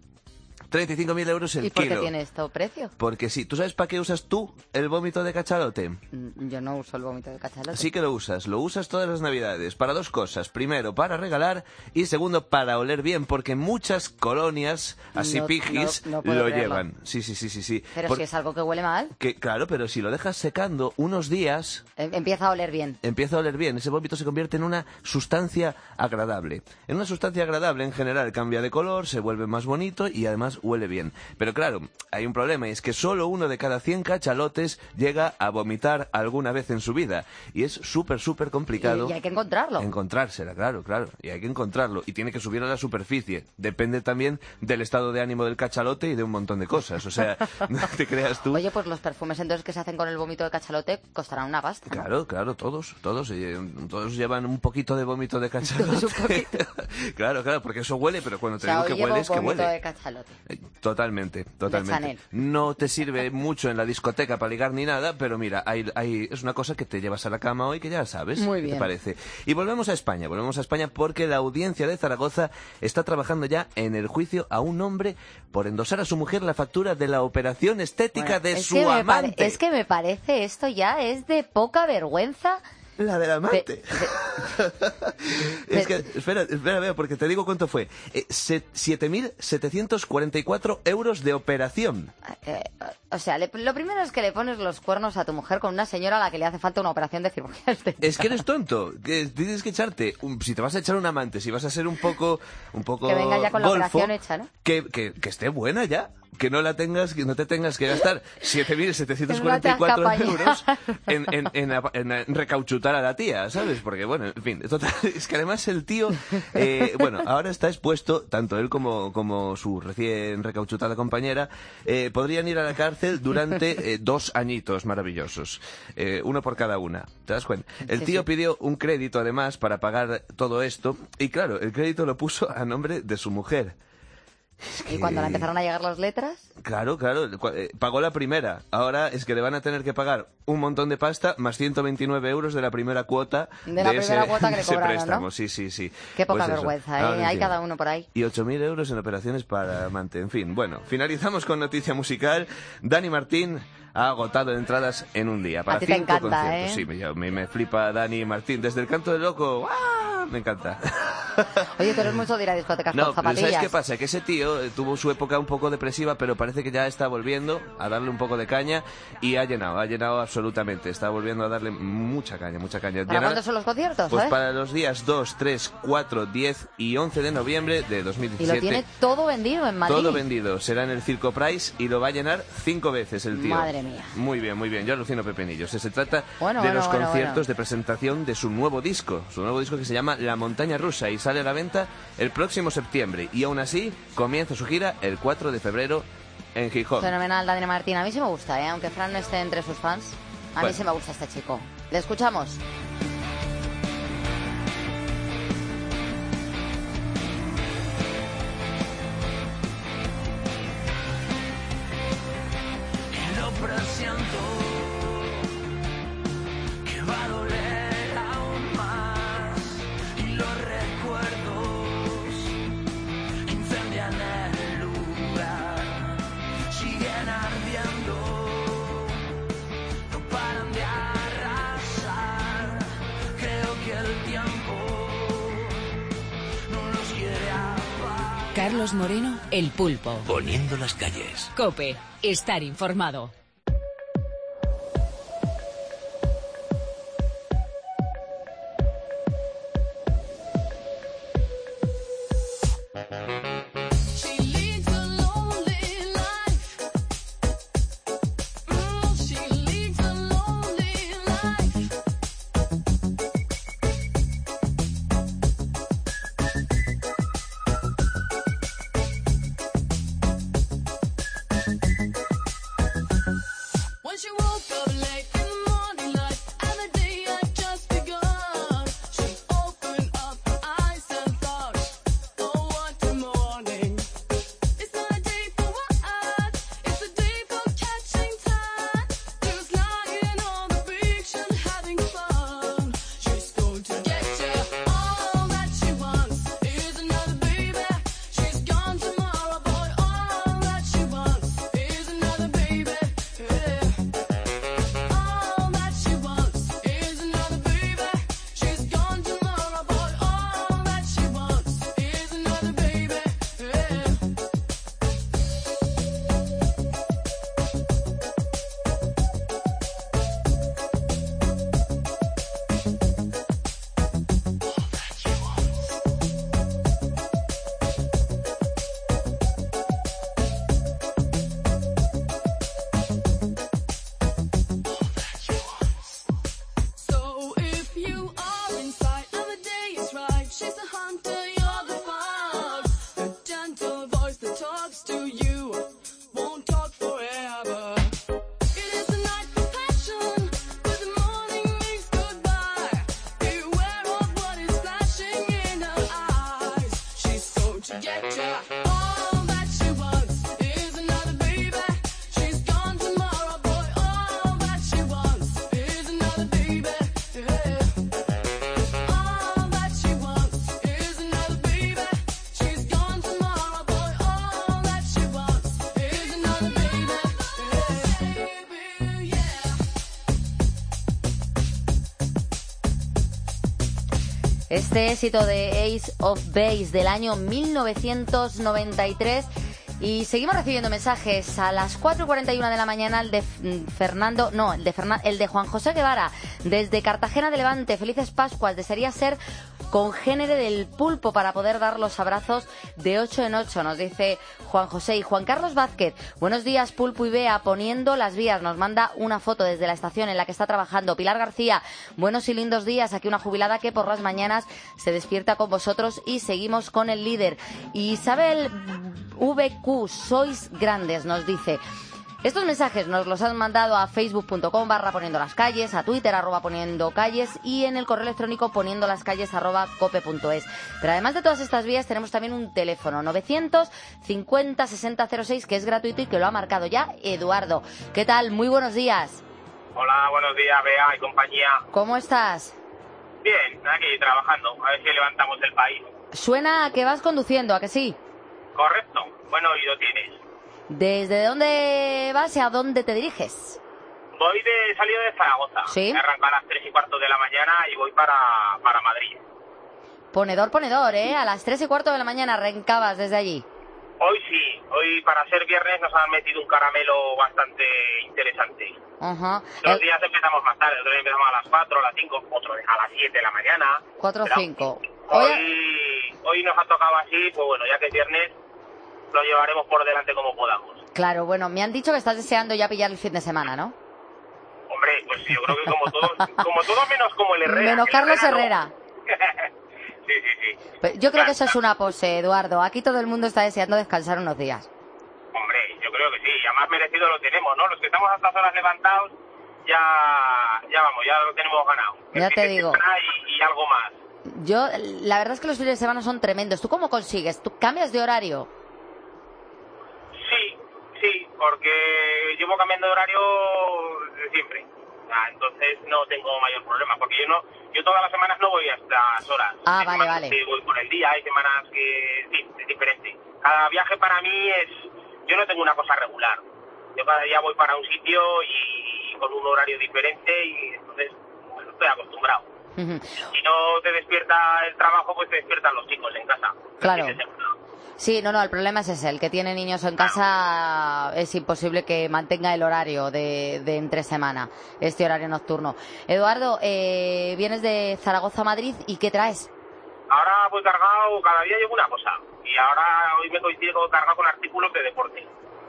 35.000 euros el kilo. ¿Y por qué tiene esto precio? Porque sí. ¿Tú sabes para qué usas tú el vómito de cachalote? Yo no uso el vómito de cachalote. Sí que lo usas todas las navidades, para dos cosas. Primero, para regalar y segundo, para oler bien, porque muchas colonias, así pijis, no lo llevan. Sí. Pero si es algo que huele mal. Claro, pero si lo dejas secando unos días... Empieza a oler bien. Ese vómito se convierte en una sustancia agradable. En una sustancia agradable, en general, cambia de color, se vuelve más bonito y además huele bien. Pero claro, hay un problema y es que solo 1 de cada 100 cachalotes llega a vomitar alguna vez en su vida. Y es súper complicado. Y hay que encontrarlo. Encontrársela, claro. Y hay que encontrarlo. Y tiene que subir a la superficie. Depende también del estado de ánimo del cachalote y de un montón de cosas. O sea, no te creas tú. Oye, pues los perfumes entonces que se hacen con el vómito de cachalote costarán una pasta, ¿no? Claro, todos llevan un poquito de vómito de cachalote. Claro, porque eso huele, pero cuando te digo que huele es que huele. De cachalote. Totalmente. No te sirve mucho en la discoteca para ligar ni nada, pero mira, es una cosa que te llevas a la cama hoy que ya sabes. Muy bien. ¿Qué te parece? Y volvemos a España porque la audiencia de Zaragoza está trabajando ya en el juicio a un hombre por endosar a su mujer la factura de la operación estética de su amante. Es que me parece esto ya es de poca vergüenza. La del amante. Es que, espera, vea, porque te digo cuánto fue. 7.744 euros de operación. O sea, lo primero es que le pones los cuernos a tu mujer con una señora a la que le hace falta una operación de cirugía estética. Es que eres tonto. Tienes que echarte, si te vas a echar un amante, si vas a ser un poco que venga ya con la golfo, operación hecha, ¿no? Que esté buena ya. Que no te tengas que gastar 7.744 euros en recauchutar a la tía, ¿sabes? Porque, bueno, en fin, total, es que además el tío, ahora está expuesto, tanto él como su recién recauchutada compañera, podrían ir a la cárcel durante 2 añitos maravillosos, 1 por cada una, ¿te das cuenta? El tío pidió un crédito, además, para pagar todo esto, y claro, el crédito lo puso a nombre de su mujer. ¿Y cuando le empezaron a llegar las letras? Claro, pagó la primera. Ahora es que le van a tener que pagar un montón de pasta más 129 euros de la primera cuota de ese préstamo. ¿No? Sí. Qué poca pues vergüenza, ¿eh? Hay cada uno por ahí. Y 8.000 euros en operaciones para amante. En fin, bueno, finalizamos con noticia musical. Dani Martín ha agotado entradas en un día para 5 conciertos. ¿eh? Sí, me flipa Dani Martín. Desde el Canto del Loco, ¡ah! Me encanta. Oye, tú eres mucho de ir a discotecas No, con pero zapatillas. ¿sabes qué pasa? Que ese tío tuvo su época un poco depresiva, pero parece que ya está volviendo a darle un poco de caña y ha llenado absolutamente. Está volviendo a darle mucha caña. ¿Para cuándo son los conciertos? Pues para los días 2, 3, 4, 10 y 11 de noviembre de 2017. Y lo tiene todo vendido en Madrid. Todo vendido. Será en el Circo Price y lo va a llenar 5 veces el tío. Madre mía. Muy bien, muy bien. Yo alucino pepinillos. Se trata de los conciertos de presentación de su nuevo disco. Su nuevo disco que se llama La Montaña Rusa y sale a la venta el próximo septiembre. Y aún así, comienza su gira el 4 de febrero en Gijón. Fenomenal, Dani Martín. A mí sí me gusta, ¿eh? Aunque Fran no esté entre sus fans. A mí sí me gusta este chico. ¿Le escuchamos? Lo presiento, que va a doler aún más, y los recuerdos incendian el lugar, siguen ardiendo, no paran de arrasar. Creo que el tiempo no los quiere apagar. Carlos Moreno, El Pulpo. Poniendo las calles. COPE, estar informado. Este éxito de Ace of Base del año 1993. Y seguimos recibiendo mensajes. A las 4:41 de la mañana el de el de Juan José Guevara desde Cartagena de Levante. Felices Pascuas. Desearía ser congénere del Pulpo para poder dar los abrazos de 8 en 8, nos dice Juan José. Y Juan Carlos Vázquez, buenos días Pulpo y Bea, poniendo las vías, nos manda una foto desde la estación en la que está trabajando. Pilar García, buenos y lindos días, aquí una jubilada que por las mañanas se despierta con vosotros y seguimos con el líder. Isabel VQ, sois grandes, nos dice. Estos mensajes nos los han mandado a facebook.com/poniendo las calles, a Twitter @poniendo calles y en el correo electrónico poniendolascalles@cope.es. Pero además de todas estas vías tenemos también un teléfono 950 6006 que es gratuito y que lo ha marcado ya Eduardo. ¿Qué tal? Muy buenos días. Hola, buenos días, Bea y compañía. ¿Cómo estás? Bien, aquí trabajando, a ver si levantamos el país. Suena a que vas conduciendo, ¿a que sí? Correcto, bueno, y lo tienes. ¿Desde dónde vas y a dónde te diriges? Voy de salida de Zaragoza. ¿Sí? Arranco a las 3:15 de la mañana y voy para Madrid. Ponedor, a las 3:15 de la mañana arrancabas desde allí. Hoy sí, hoy para ser viernes nos han metido un caramelo bastante interesante. Ajá. Los días empezamos más tarde, otros días empezamos a las 4, a las 5, otros a las 7 de la mañana. 4 o 5. Hoy nos ha tocado así, pues bueno, ya que es viernes, lo llevaremos por delante como podamos. Claro, bueno, me han dicho que estás deseando ya pillar el fin de semana, ¿no? Hombre, pues yo creo que como todos menos como el Herrera. Menos Carlos Herrera. Sí. Pues yo creo que eso es una pose, Eduardo. Aquí todo el mundo está deseando descansar unos días. Hombre, yo creo que sí, ya más merecido lo tenemos, ¿no? Los que estamos a estas horas levantados, ya lo tenemos ganado. Ya te digo. Y algo más. Yo, la verdad es que los fines de semana son tremendos. ¿Tú cómo consigues? ¿Tú cambias de horario? Sí, porque llevo cambiando de horario de siempre. Entonces no tengo mayor problema, porque yo todas las semanas no voy a estas horas. Vale. Que voy por el día, hay semanas que sí, es diferente. Cada viaje para mí yo no tengo una cosa regular. Yo cada día voy para un sitio y con un horario diferente y entonces bueno, estoy acostumbrado. Si no te despierta el trabajo, pues te despiertan los chicos en casa. Claro. Sí, no, el problema es ese. El que tiene niños en casa es imposible que mantenga el horario de entre semana, este horario nocturno. Eduardo, vienes de Zaragoza a Madrid y ¿qué traes? Ahora voy cargado, cada día llevo una cosa. Y hoy me coincido cargado con artículos de deporte.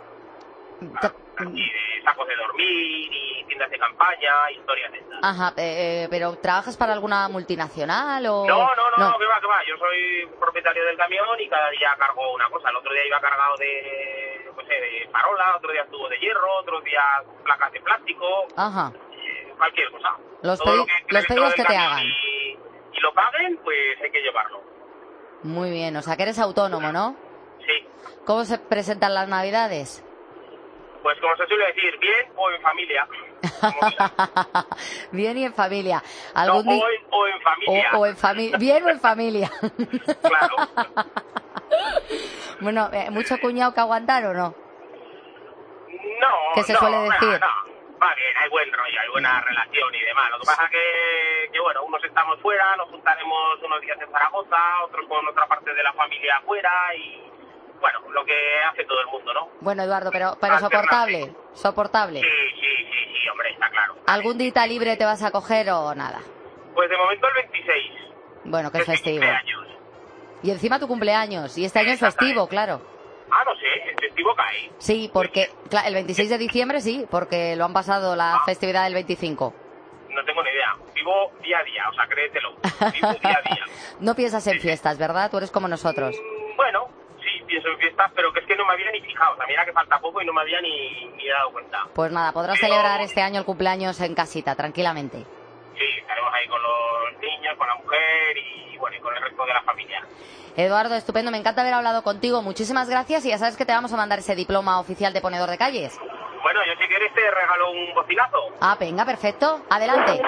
Y de sacos de dormir, y tiendas de campaña, historias de estas. Ajá, pero ¿trabajas para alguna multinacional o...? No, que va. Yo soy propietario del camión y cada día cargo una cosa. El otro día iba cargado de farola, otro día estuvo de hierro, otro día placas de plástico. Ajá. Cualquier cosa. Los pedidos que te hagan. Y lo paguen, pues hay que llevarlo. Muy bien, o sea que eres autónomo, ¿no? Sí. ¿Cómo se presentan las Navidades? Pues como se suele decir, bien o en familia. Bien y en familia. O en familia. Bien o en familia. Claro. Bueno, ¿mucho cuñado que aguantar o no? No. ¿Qué se suele decir? No. Va bien, hay buen rollo, hay buena relación y demás. Lo que pasa que bueno, unos estamos fuera, nos juntaremos unos días en Zaragoza, otros con otra parte de la familia afuera y... Bueno, lo que hace todo el mundo, ¿no? Bueno, Eduardo, pero soportable. Sí, hombre, está claro. ¿Algún día libre te vas a coger o nada? Pues de momento el 26. Bueno, que es festivo. Cumpleaños. Y encima tu cumpleaños. Y este año es festivo, claro. No sé, el festivo cae. Sí, porque el 26 de diciembre sí, porque lo han pasado la festividad del 25. No tengo ni idea. Vivo día a día, o sea, créetelo. Vivo día a día. No piensas en fiestas, ¿verdad? Tú eres como nosotros. Bueno, sí, pienso en fiestas, pero que es que no me había ni fijado. O sea, mira que falta poco y no me había ni dado cuenta. Pues nada, podrás celebrar este año el cumpleaños en casita, tranquilamente. Sí, estaremos ahí con los niños, con la mujer y bueno, y con el resto de la familia. Eduardo, estupendo, me encanta haber hablado contigo. Muchísimas gracias y ya sabes que te vamos a mandar ese diploma oficial de ponedor de calles. Bueno, yo si quieres te regalo un bocinazo. Venga, perfecto. Adelante.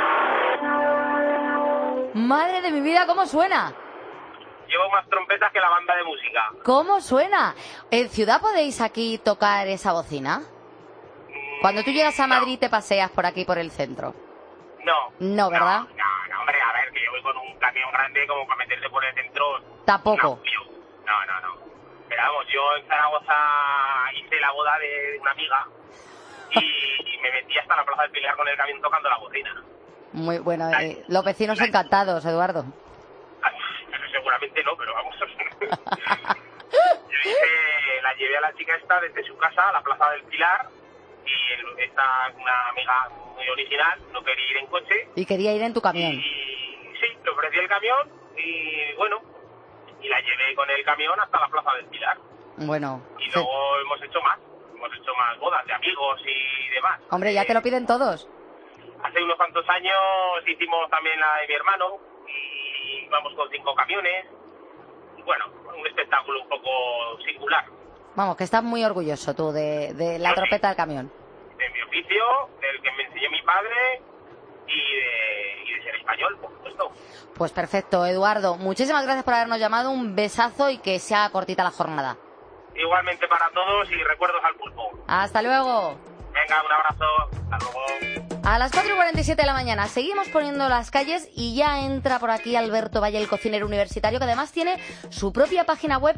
Madre de mi vida, ¿cómo suena? Llevo más trompetas que la banda de música. ¿Cómo suena? ¿En Ciudad podéis aquí tocar esa bocina? Cuando tú llegas a Madrid te paseas por aquí, por el centro. No, ¿verdad? No, hombre, a ver, que yo voy con un camión grande como para meterse por el centro. Tampoco. No. Pero vamos, yo en Zaragoza hice la boda de una amiga y me metí hasta la Plaza del Pilar con el camión tocando la bocina. Muy bueno, los vecinos encantados, Eduardo. Seguramente no, pero vamos. Yo la llevé a la chica esta desde su casa a la Plaza del Pilar y esta es una amiga muy original, no quería ir en coche. Y quería ir en tu camión. Y sí, le ofrecí el camión y bueno, y la llevé con el camión hasta la Plaza del Pilar. Bueno. Y luego hemos hecho más bodas de amigos y demás. Hombre, ya te lo piden todos. Hace unos cuantos años hicimos también la de mi hermano y vamos con 5 camiones. Y bueno, un espectáculo un poco singular. Vamos, que estás muy orgulloso tú de la trompeta del camión. De mi oficio, del que me enseñó mi padre y de ser español, por supuesto. Pues perfecto, Eduardo. Muchísimas gracias por habernos llamado. Un besazo y que sea cortita la jornada. Igualmente para todos y recuerdos al pulpo. Hasta luego. Venga. Venga, un abrazo. Hasta luego. A las 4:47 de la mañana seguimos poniendo las calles y ya entra por aquí Alberto Valle, el cocinero universitario, que además tiene su propia página web,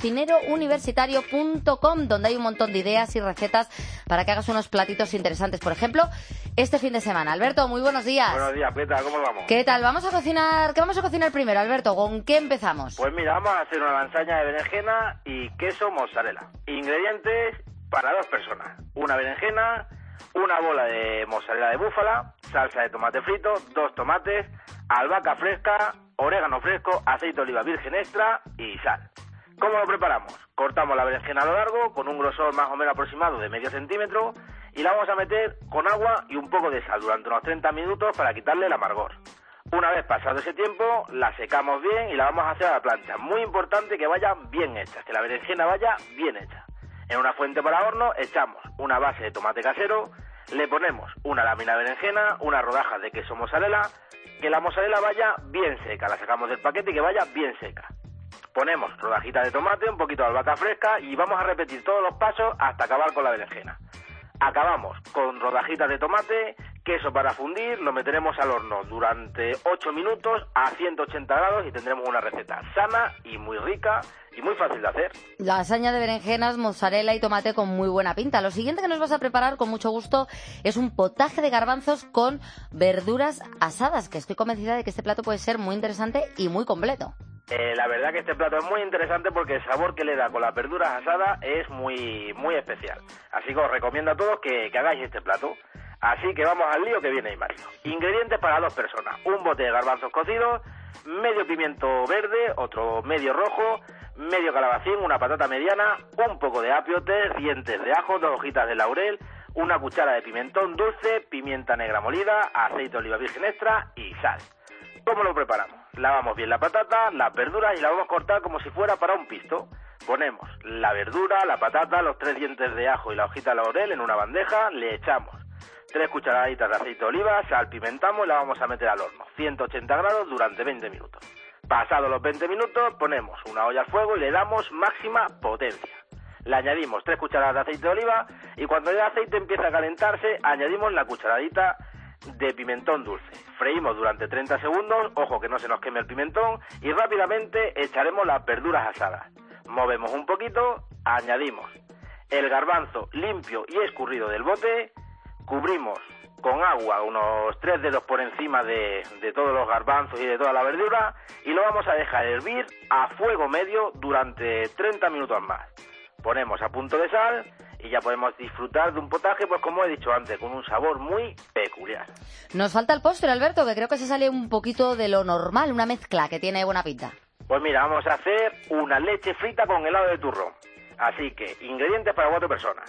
cocinerouniversitario.com, donde hay un montón de ideas y recetas para que hagas unos platitos interesantes. Por ejemplo, este fin de semana. Alberto, muy buenos días. Buenos días, Peta, ¿cómo vamos? ¿Qué tal? Vamos a cocinar. ¿Qué vamos a cocinar primero, Alberto? ¿Con qué empezamos? Pues mira, vamos a hacer una lasaña de berenjena y queso mozzarella. Ingredientes para 2 personas. Una berenjena, una bola de mozzarella de búfala, salsa de tomate frito, 2 tomates, albahaca fresca, orégano fresco, aceite de oliva virgen extra y sal. ¿Cómo lo preparamos? Cortamos la berenjena a lo largo con un grosor más o menos aproximado de medio centímetro y la vamos a meter con agua y un poco de sal durante unos 30 minutos para quitarle el amargor. Una vez pasado ese tiempo, la secamos bien y la vamos a hacer a la plancha. Muy importante que vaya bien hecha, que la berenjena vaya bien hecha. En una fuente para horno echamos una base de tomate casero, le ponemos una lámina de berenjena, unas rodajas de queso mozzarella, que la mozzarella vaya bien seca, la sacamos del paquete y que vaya bien seca. Ponemos rodajitas de tomate, un poquito de albahaca fresca y vamos a repetir todos los pasos hasta acabar con la berenjena. Acabamos con rodajitas de tomate, queso para fundir, lo meteremos al horno durante 8 minutos a 180 grados y tendremos una receta sana y muy rica y muy fácil de hacer. Lasaña de berenjenas, mozzarella y tomate con muy buena pinta. Lo siguiente que nos vas a preparar con mucho gusto es un potaje de garbanzos con verduras asadas, que estoy convencida de que este plato puede ser muy interesante y muy completo. La verdad que este plato es muy interesante porque el sabor que le da con las verduras asadas es muy especial. Así que os recomiendo a todos que hagáis este plato. Así que vamos al lío que viene ahí, Mario. Ingredientes para 2 personas. Un bote de garbanzos cocidos, medio pimiento verde, otro medio rojo, medio calabacín, una patata mediana, un poco de apio, 3 dientes de ajo, 2 hojitas de laurel, una cuchara de pimentón dulce, pimienta negra molida, aceite de oliva virgen extra y sal. ¿Cómo lo preparamos? Lavamos bien la patata, las verduras y la vamos a cortar como si fuera para un pisto. Ponemos la verdura, la patata, los 3 dientes de ajo y la hojita de laurel en una bandeja, le echamos 3 cucharaditas de aceite de oliva, salpimentamos y la vamos a meter al horno, 180 grados durante 20 minutos. Pasados los 20 minutos ponemos una olla al fuego y le damos máxima potencia. Le añadimos 3 cucharadas de aceite de oliva y cuando el aceite empieza a calentarse añadimos la cucharadita de pimentón dulce. Freímos durante 30 segundos, ojo que no se nos queme el pimentón, y rápidamente echaremos las verduras asadas. Movemos un poquito, añadimos el garbanzo limpio y escurrido del bote, cubrimos con agua unos 3 dedos por encima de todos los garbanzos y de toda la verdura y lo vamos a dejar hervir a fuego medio durante 30 minutos más. Ponemos a punto de sal y ya podemos disfrutar de un potaje, pues como he dicho antes, con un sabor muy peculiar. Nos falta el postre, Alberto, que creo que se sale un poquito de lo normal, una mezcla que tiene buena pinta. Pues mira, vamos a hacer una leche frita con helado de turrón. Así que, ingredientes para 4 personas.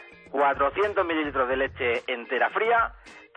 400 mililitros de leche entera fría,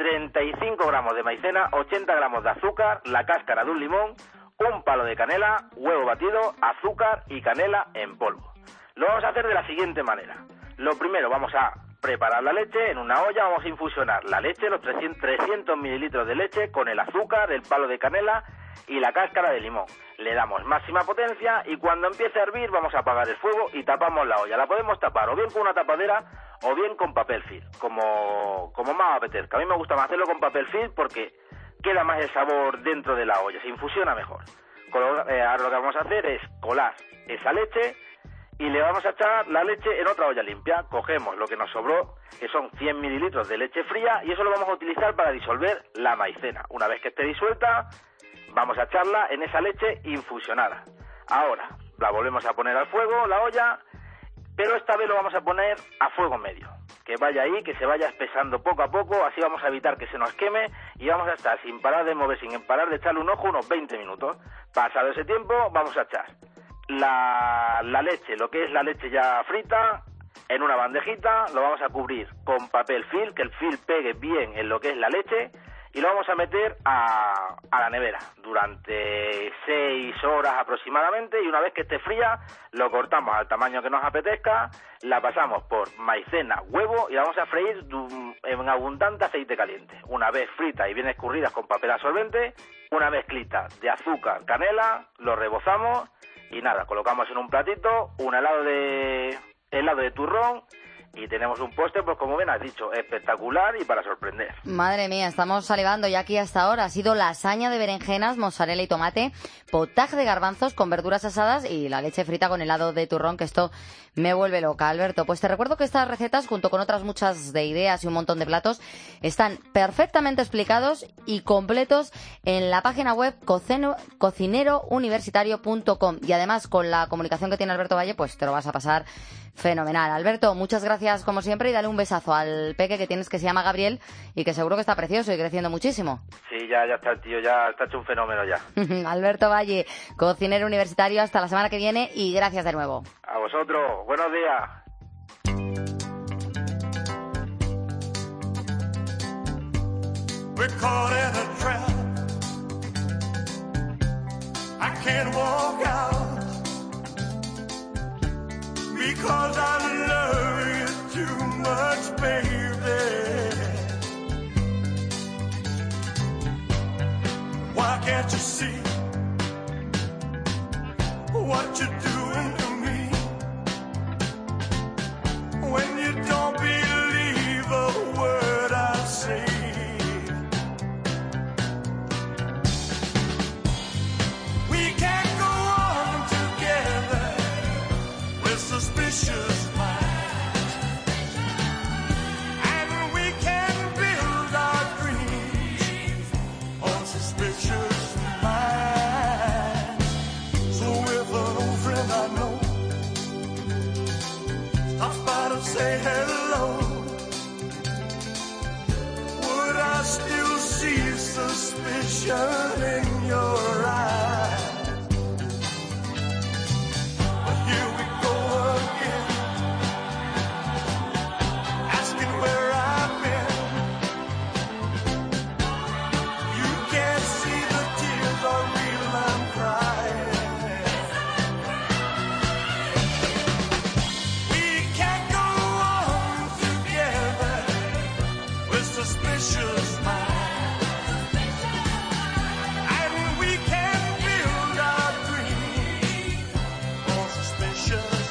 35 gramos de maicena, 80 gramos de azúcar, la cáscara de un limón, un palo de canela, huevo batido, azúcar y canela en polvo. Lo vamos a hacer de la siguiente manera. Lo primero, vamos a preparar la leche en una olla, vamos a infusionar la leche, los 300 mililitros de leche con el azúcar, el palo de canela y la cáscara de limón. Le damos máxima potencia y cuando empiece a hervir vamos a apagar el fuego y tapamos la olla. La podemos tapar o bien con una tapadera o bien con papel film, como más apetezca. A mí me gusta más hacerlo con papel film porque queda más el sabor dentro de la olla, se infusiona mejor. Ahora lo que vamos a hacer es colar esa leche y le vamos a echar la leche en otra olla limpia. Cogemos lo que nos sobró, que son 100 mililitros de leche fría, y eso lo vamos a utilizar para disolver la maicena. Una vez que esté disuelta, vamos a echarla en esa leche infusionada. Ahora, la volvemos a poner al fuego, la olla, pero esta vez lo vamos a poner a fuego medio. Que vaya ahí, que se vaya espesando poco a poco, así vamos a evitar que se nos queme y vamos a estar sin parar de mover, sin parar de echarle un ojo unos 20 minutos. Pasado ese tiempo, vamos a echar la leche, lo que es la leche ya frita, en una bandejita, lo vamos a cubrir con papel film, que el film pegue bien en lo que es la leche, y lo vamos a meter a la nevera durante 6 horas aproximadamente, y una vez que esté fría, lo cortamos al tamaño que nos apetezca, la pasamos por maicena, huevo, y la vamos a freír en abundante aceite caliente. Una vez frita y bien escurridas con papel absorbente, una mezclita de azúcar, canela, lo rebozamos, y nada, colocamos en un platito un helado de turrón Y tenemos un postre, pues como bien has dicho, espectacular y para sorprender. Madre mía, estamos salivando ya aquí hasta ahora. Ha sido lasaña de berenjenas, mozzarella y tomate, potaje de garbanzos con verduras asadas y la leche frita con helado de turrón, que esto me vuelve loca, Alberto. Pues te recuerdo que estas recetas, junto con otras muchas de ideas y un montón de platos, están perfectamente explicados y completos en la página web cocinerouniversitario.com. Y además, con la comunicación que tiene Alberto Valle, pues te lo vas a pasar fenomenal. Alberto, muchas gracias como siempre y dale un besazo al peque que tienes, que se llama Gabriel y que seguro que está precioso y creciendo muchísimo. Sí, ya está el tío, ya está hecho un fenómeno ya. Alberto Valle, cocinero universitario, hasta la semana que viene y gracias de nuevo. A vosotros, buenos días. We're caught in a trap. I can't walk out because I love you too much, baby. Why can't you see what you're doing to me when you don't believe a word I say? We can't go on together with suspicious minds, and we can build our dreams on suspicious minds. So if an old friend I know stops by to say hello, would I still see suspicion in your eyes? But here we go again, asking where I've been. You can't see the tears are real, I'm crying. We can't go on together with suspicious minds, and we can build our dreams on suspicious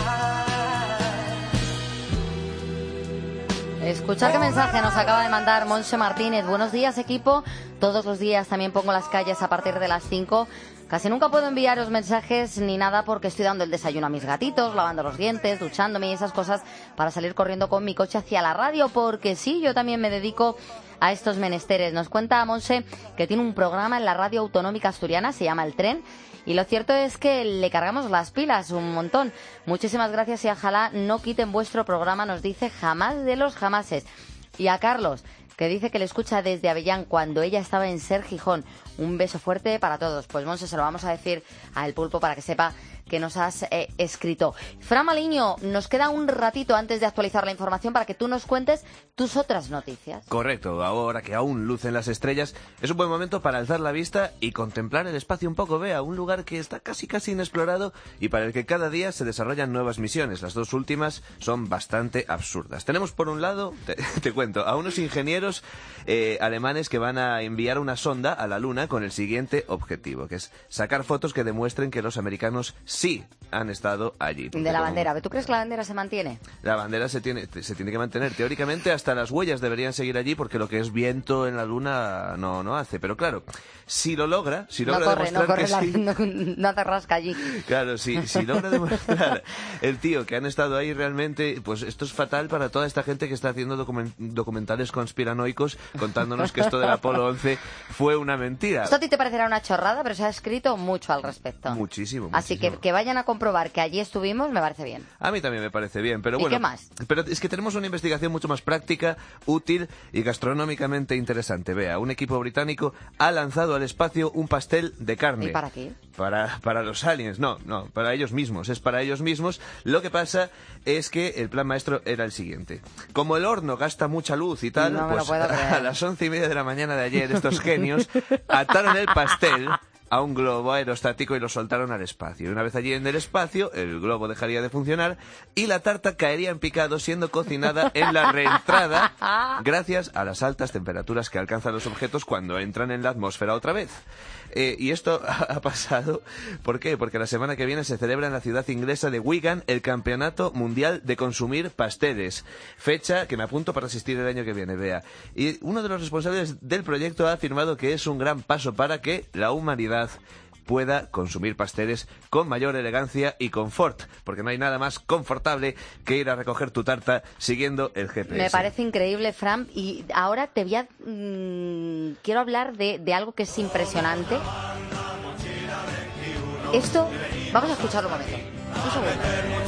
minds. Escuchad qué mensaje nos acaba de mandar Monse Martínez. Buenos días, equipo. Todos los días también pongo las calles a partir de las 5. Casi nunca puedo enviaros mensajes ni nada porque estoy dando el desayuno a mis gatitos, lavando los dientes, duchándome y esas cosas para salir corriendo con mi coche hacia la radio, porque sí, yo también me dedico a estos menesteres. Nos cuenta Monse que tiene un programa en la radio autonómica asturiana, se llama El Tren, y lo cierto es que le cargamos las pilas un montón. Muchísimas gracias y ojalá no quiten vuestro programa, nos dice, jamás de los jamases. Y a Carlos, que dice que le escucha desde Avellán cuando ella estaba en Ser Gijón. Un beso fuerte para todos. Pues Monse, se lo vamos a decir al Pulpo para que sepa que nos has escrito. Fran Maliño, nos queda un ratito antes de actualizar la información para que tú nos cuentes tus otras noticias. Correcto, ahora que aún lucen las estrellas, es un buen momento para alzar la vista y contemplar el espacio un poco, Bea, un lugar que está casi inexplorado y para el que cada día se desarrollan nuevas misiones. Las dos últimas son bastante absurdas. Tenemos por un lado, te cuento, a unos ingenieros alemanes que van a enviar una sonda a la Luna con el siguiente objetivo, que es sacar fotos que demuestren que los americanos sí han estado allí. De la bandera. ¿Tú crees que la bandera se mantiene? La bandera se tiene que mantener. Teóricamente hasta las huellas deberían seguir allí porque lo que es viento en la Luna no hace. Pero claro, si lo logra demostrar que sí... No hace rasca allí. Claro, si logra demostrar el tío que han estado ahí realmente, pues esto es fatal para toda esta gente que está haciendo documentales conspiranoicos contándonos que esto del Apolo 11 fue una mentira. Esto a ti te parecerá una chorrada, pero se ha escrito mucho al respecto. Muchísimo. Así que vayan a comprobar que allí estuvimos, me parece bien. A mí también me parece bien, pero bueno. ¿Y qué más? Pero es que tenemos una investigación mucho más práctica, útil y gastronómicamente interesante. Vea, un equipo británico ha lanzado al espacio un pastel de carne. ¿Y para qué? Para los aliens, no, para ellos mismos, es para ellos mismos. Lo que pasa es que el plan maestro era el siguiente. Como el horno gasta mucha luz y tal, pues a las 11:30 de la mañana de ayer estos genios ataron el pastel a un globo aerostático y lo soltaron al espacio. Y una vez allí en el espacio, el globo dejaría de funcionar y la tarta caería en picado siendo cocinada en la reentrada gracias a las altas temperaturas que alcanzan los objetos cuando entran en la atmósfera otra vez. Y esto ha pasado, ¿por qué? Porque la semana que viene se celebra en la ciudad inglesa de Wigan el Campeonato Mundial de Consumir Pasteles. Fecha que me apunto para asistir el año que viene, Bea. Y uno de los responsables del proyecto ha afirmado que es un gran paso para que la humanidad pueda consumir pasteles con mayor elegancia y confort, porque no hay nada más confortable que ir a recoger tu tarta siguiendo el GPS. Me parece increíble, Fran, y ahora te voy a... quiero hablar de algo que es impresionante. Esto, vamos a escucharlo un momento. Un segundo.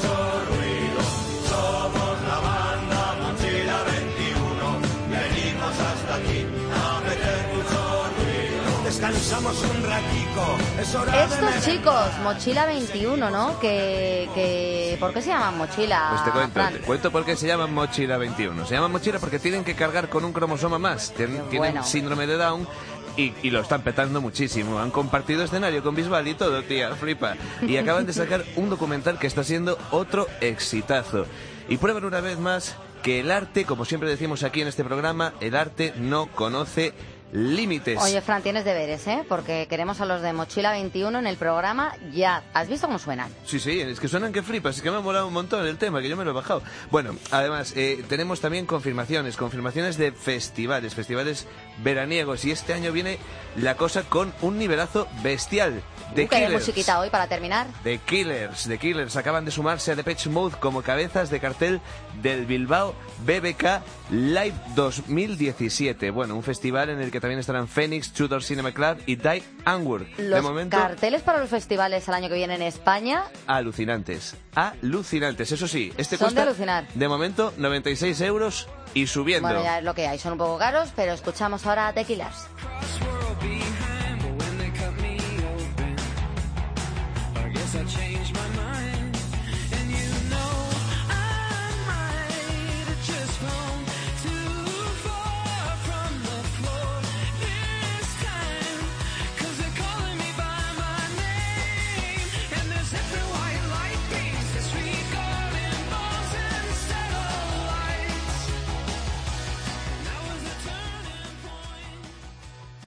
Somos la banda Mochila 21, venimos hasta aquí a meter mucho ruido. Descansamos un ratico, es hora de Estos chicos, Mochila 21, ¿no? Que ¿por qué se llaman Mochila? Pues Fran? te cuento por qué se llaman Mochila 21. Se llaman Mochila porque tienen que cargar con un cromosoma más. Tienen síndrome de Down. Y lo están petando muchísimo. Han compartido escenario con Bisbal y todo, tía, flipa. Y acaban de sacar un documental que está siendo otro exitazo. Y prueban una vez más que el arte, como siempre decimos aquí en este programa, el arte no conoce límites. Oye, Fran, tienes deberes, ¿eh? Porque queremos a los de Mochila 21 en el programa ya. ¿Has visto cómo suenan? Sí, es que suenan que flipas, es que me ha molado un montón el tema, que yo me lo he bajado. Bueno, además, tenemos también confirmaciones de festivales veraniegos, y este año viene la cosa con un nivelazo bestial. The Que hay Killers. musiquita hoy para terminar. The Killers acaban de sumarse a Depeche Mode como cabezas de cartel del Bilbao BBK Live 2017. Bueno, un festival en el que también estarán Phoenix, Tudor Cinema Club y Die Antwoord. Los de momento, carteles para los festivales el año que viene en España alucinantes. Eso sí, este son cuesta de alucinar. de momento 96 € y subiendo. Bueno, ya es lo que hay, son un poco caros, pero escuchamos ahora a The Killers.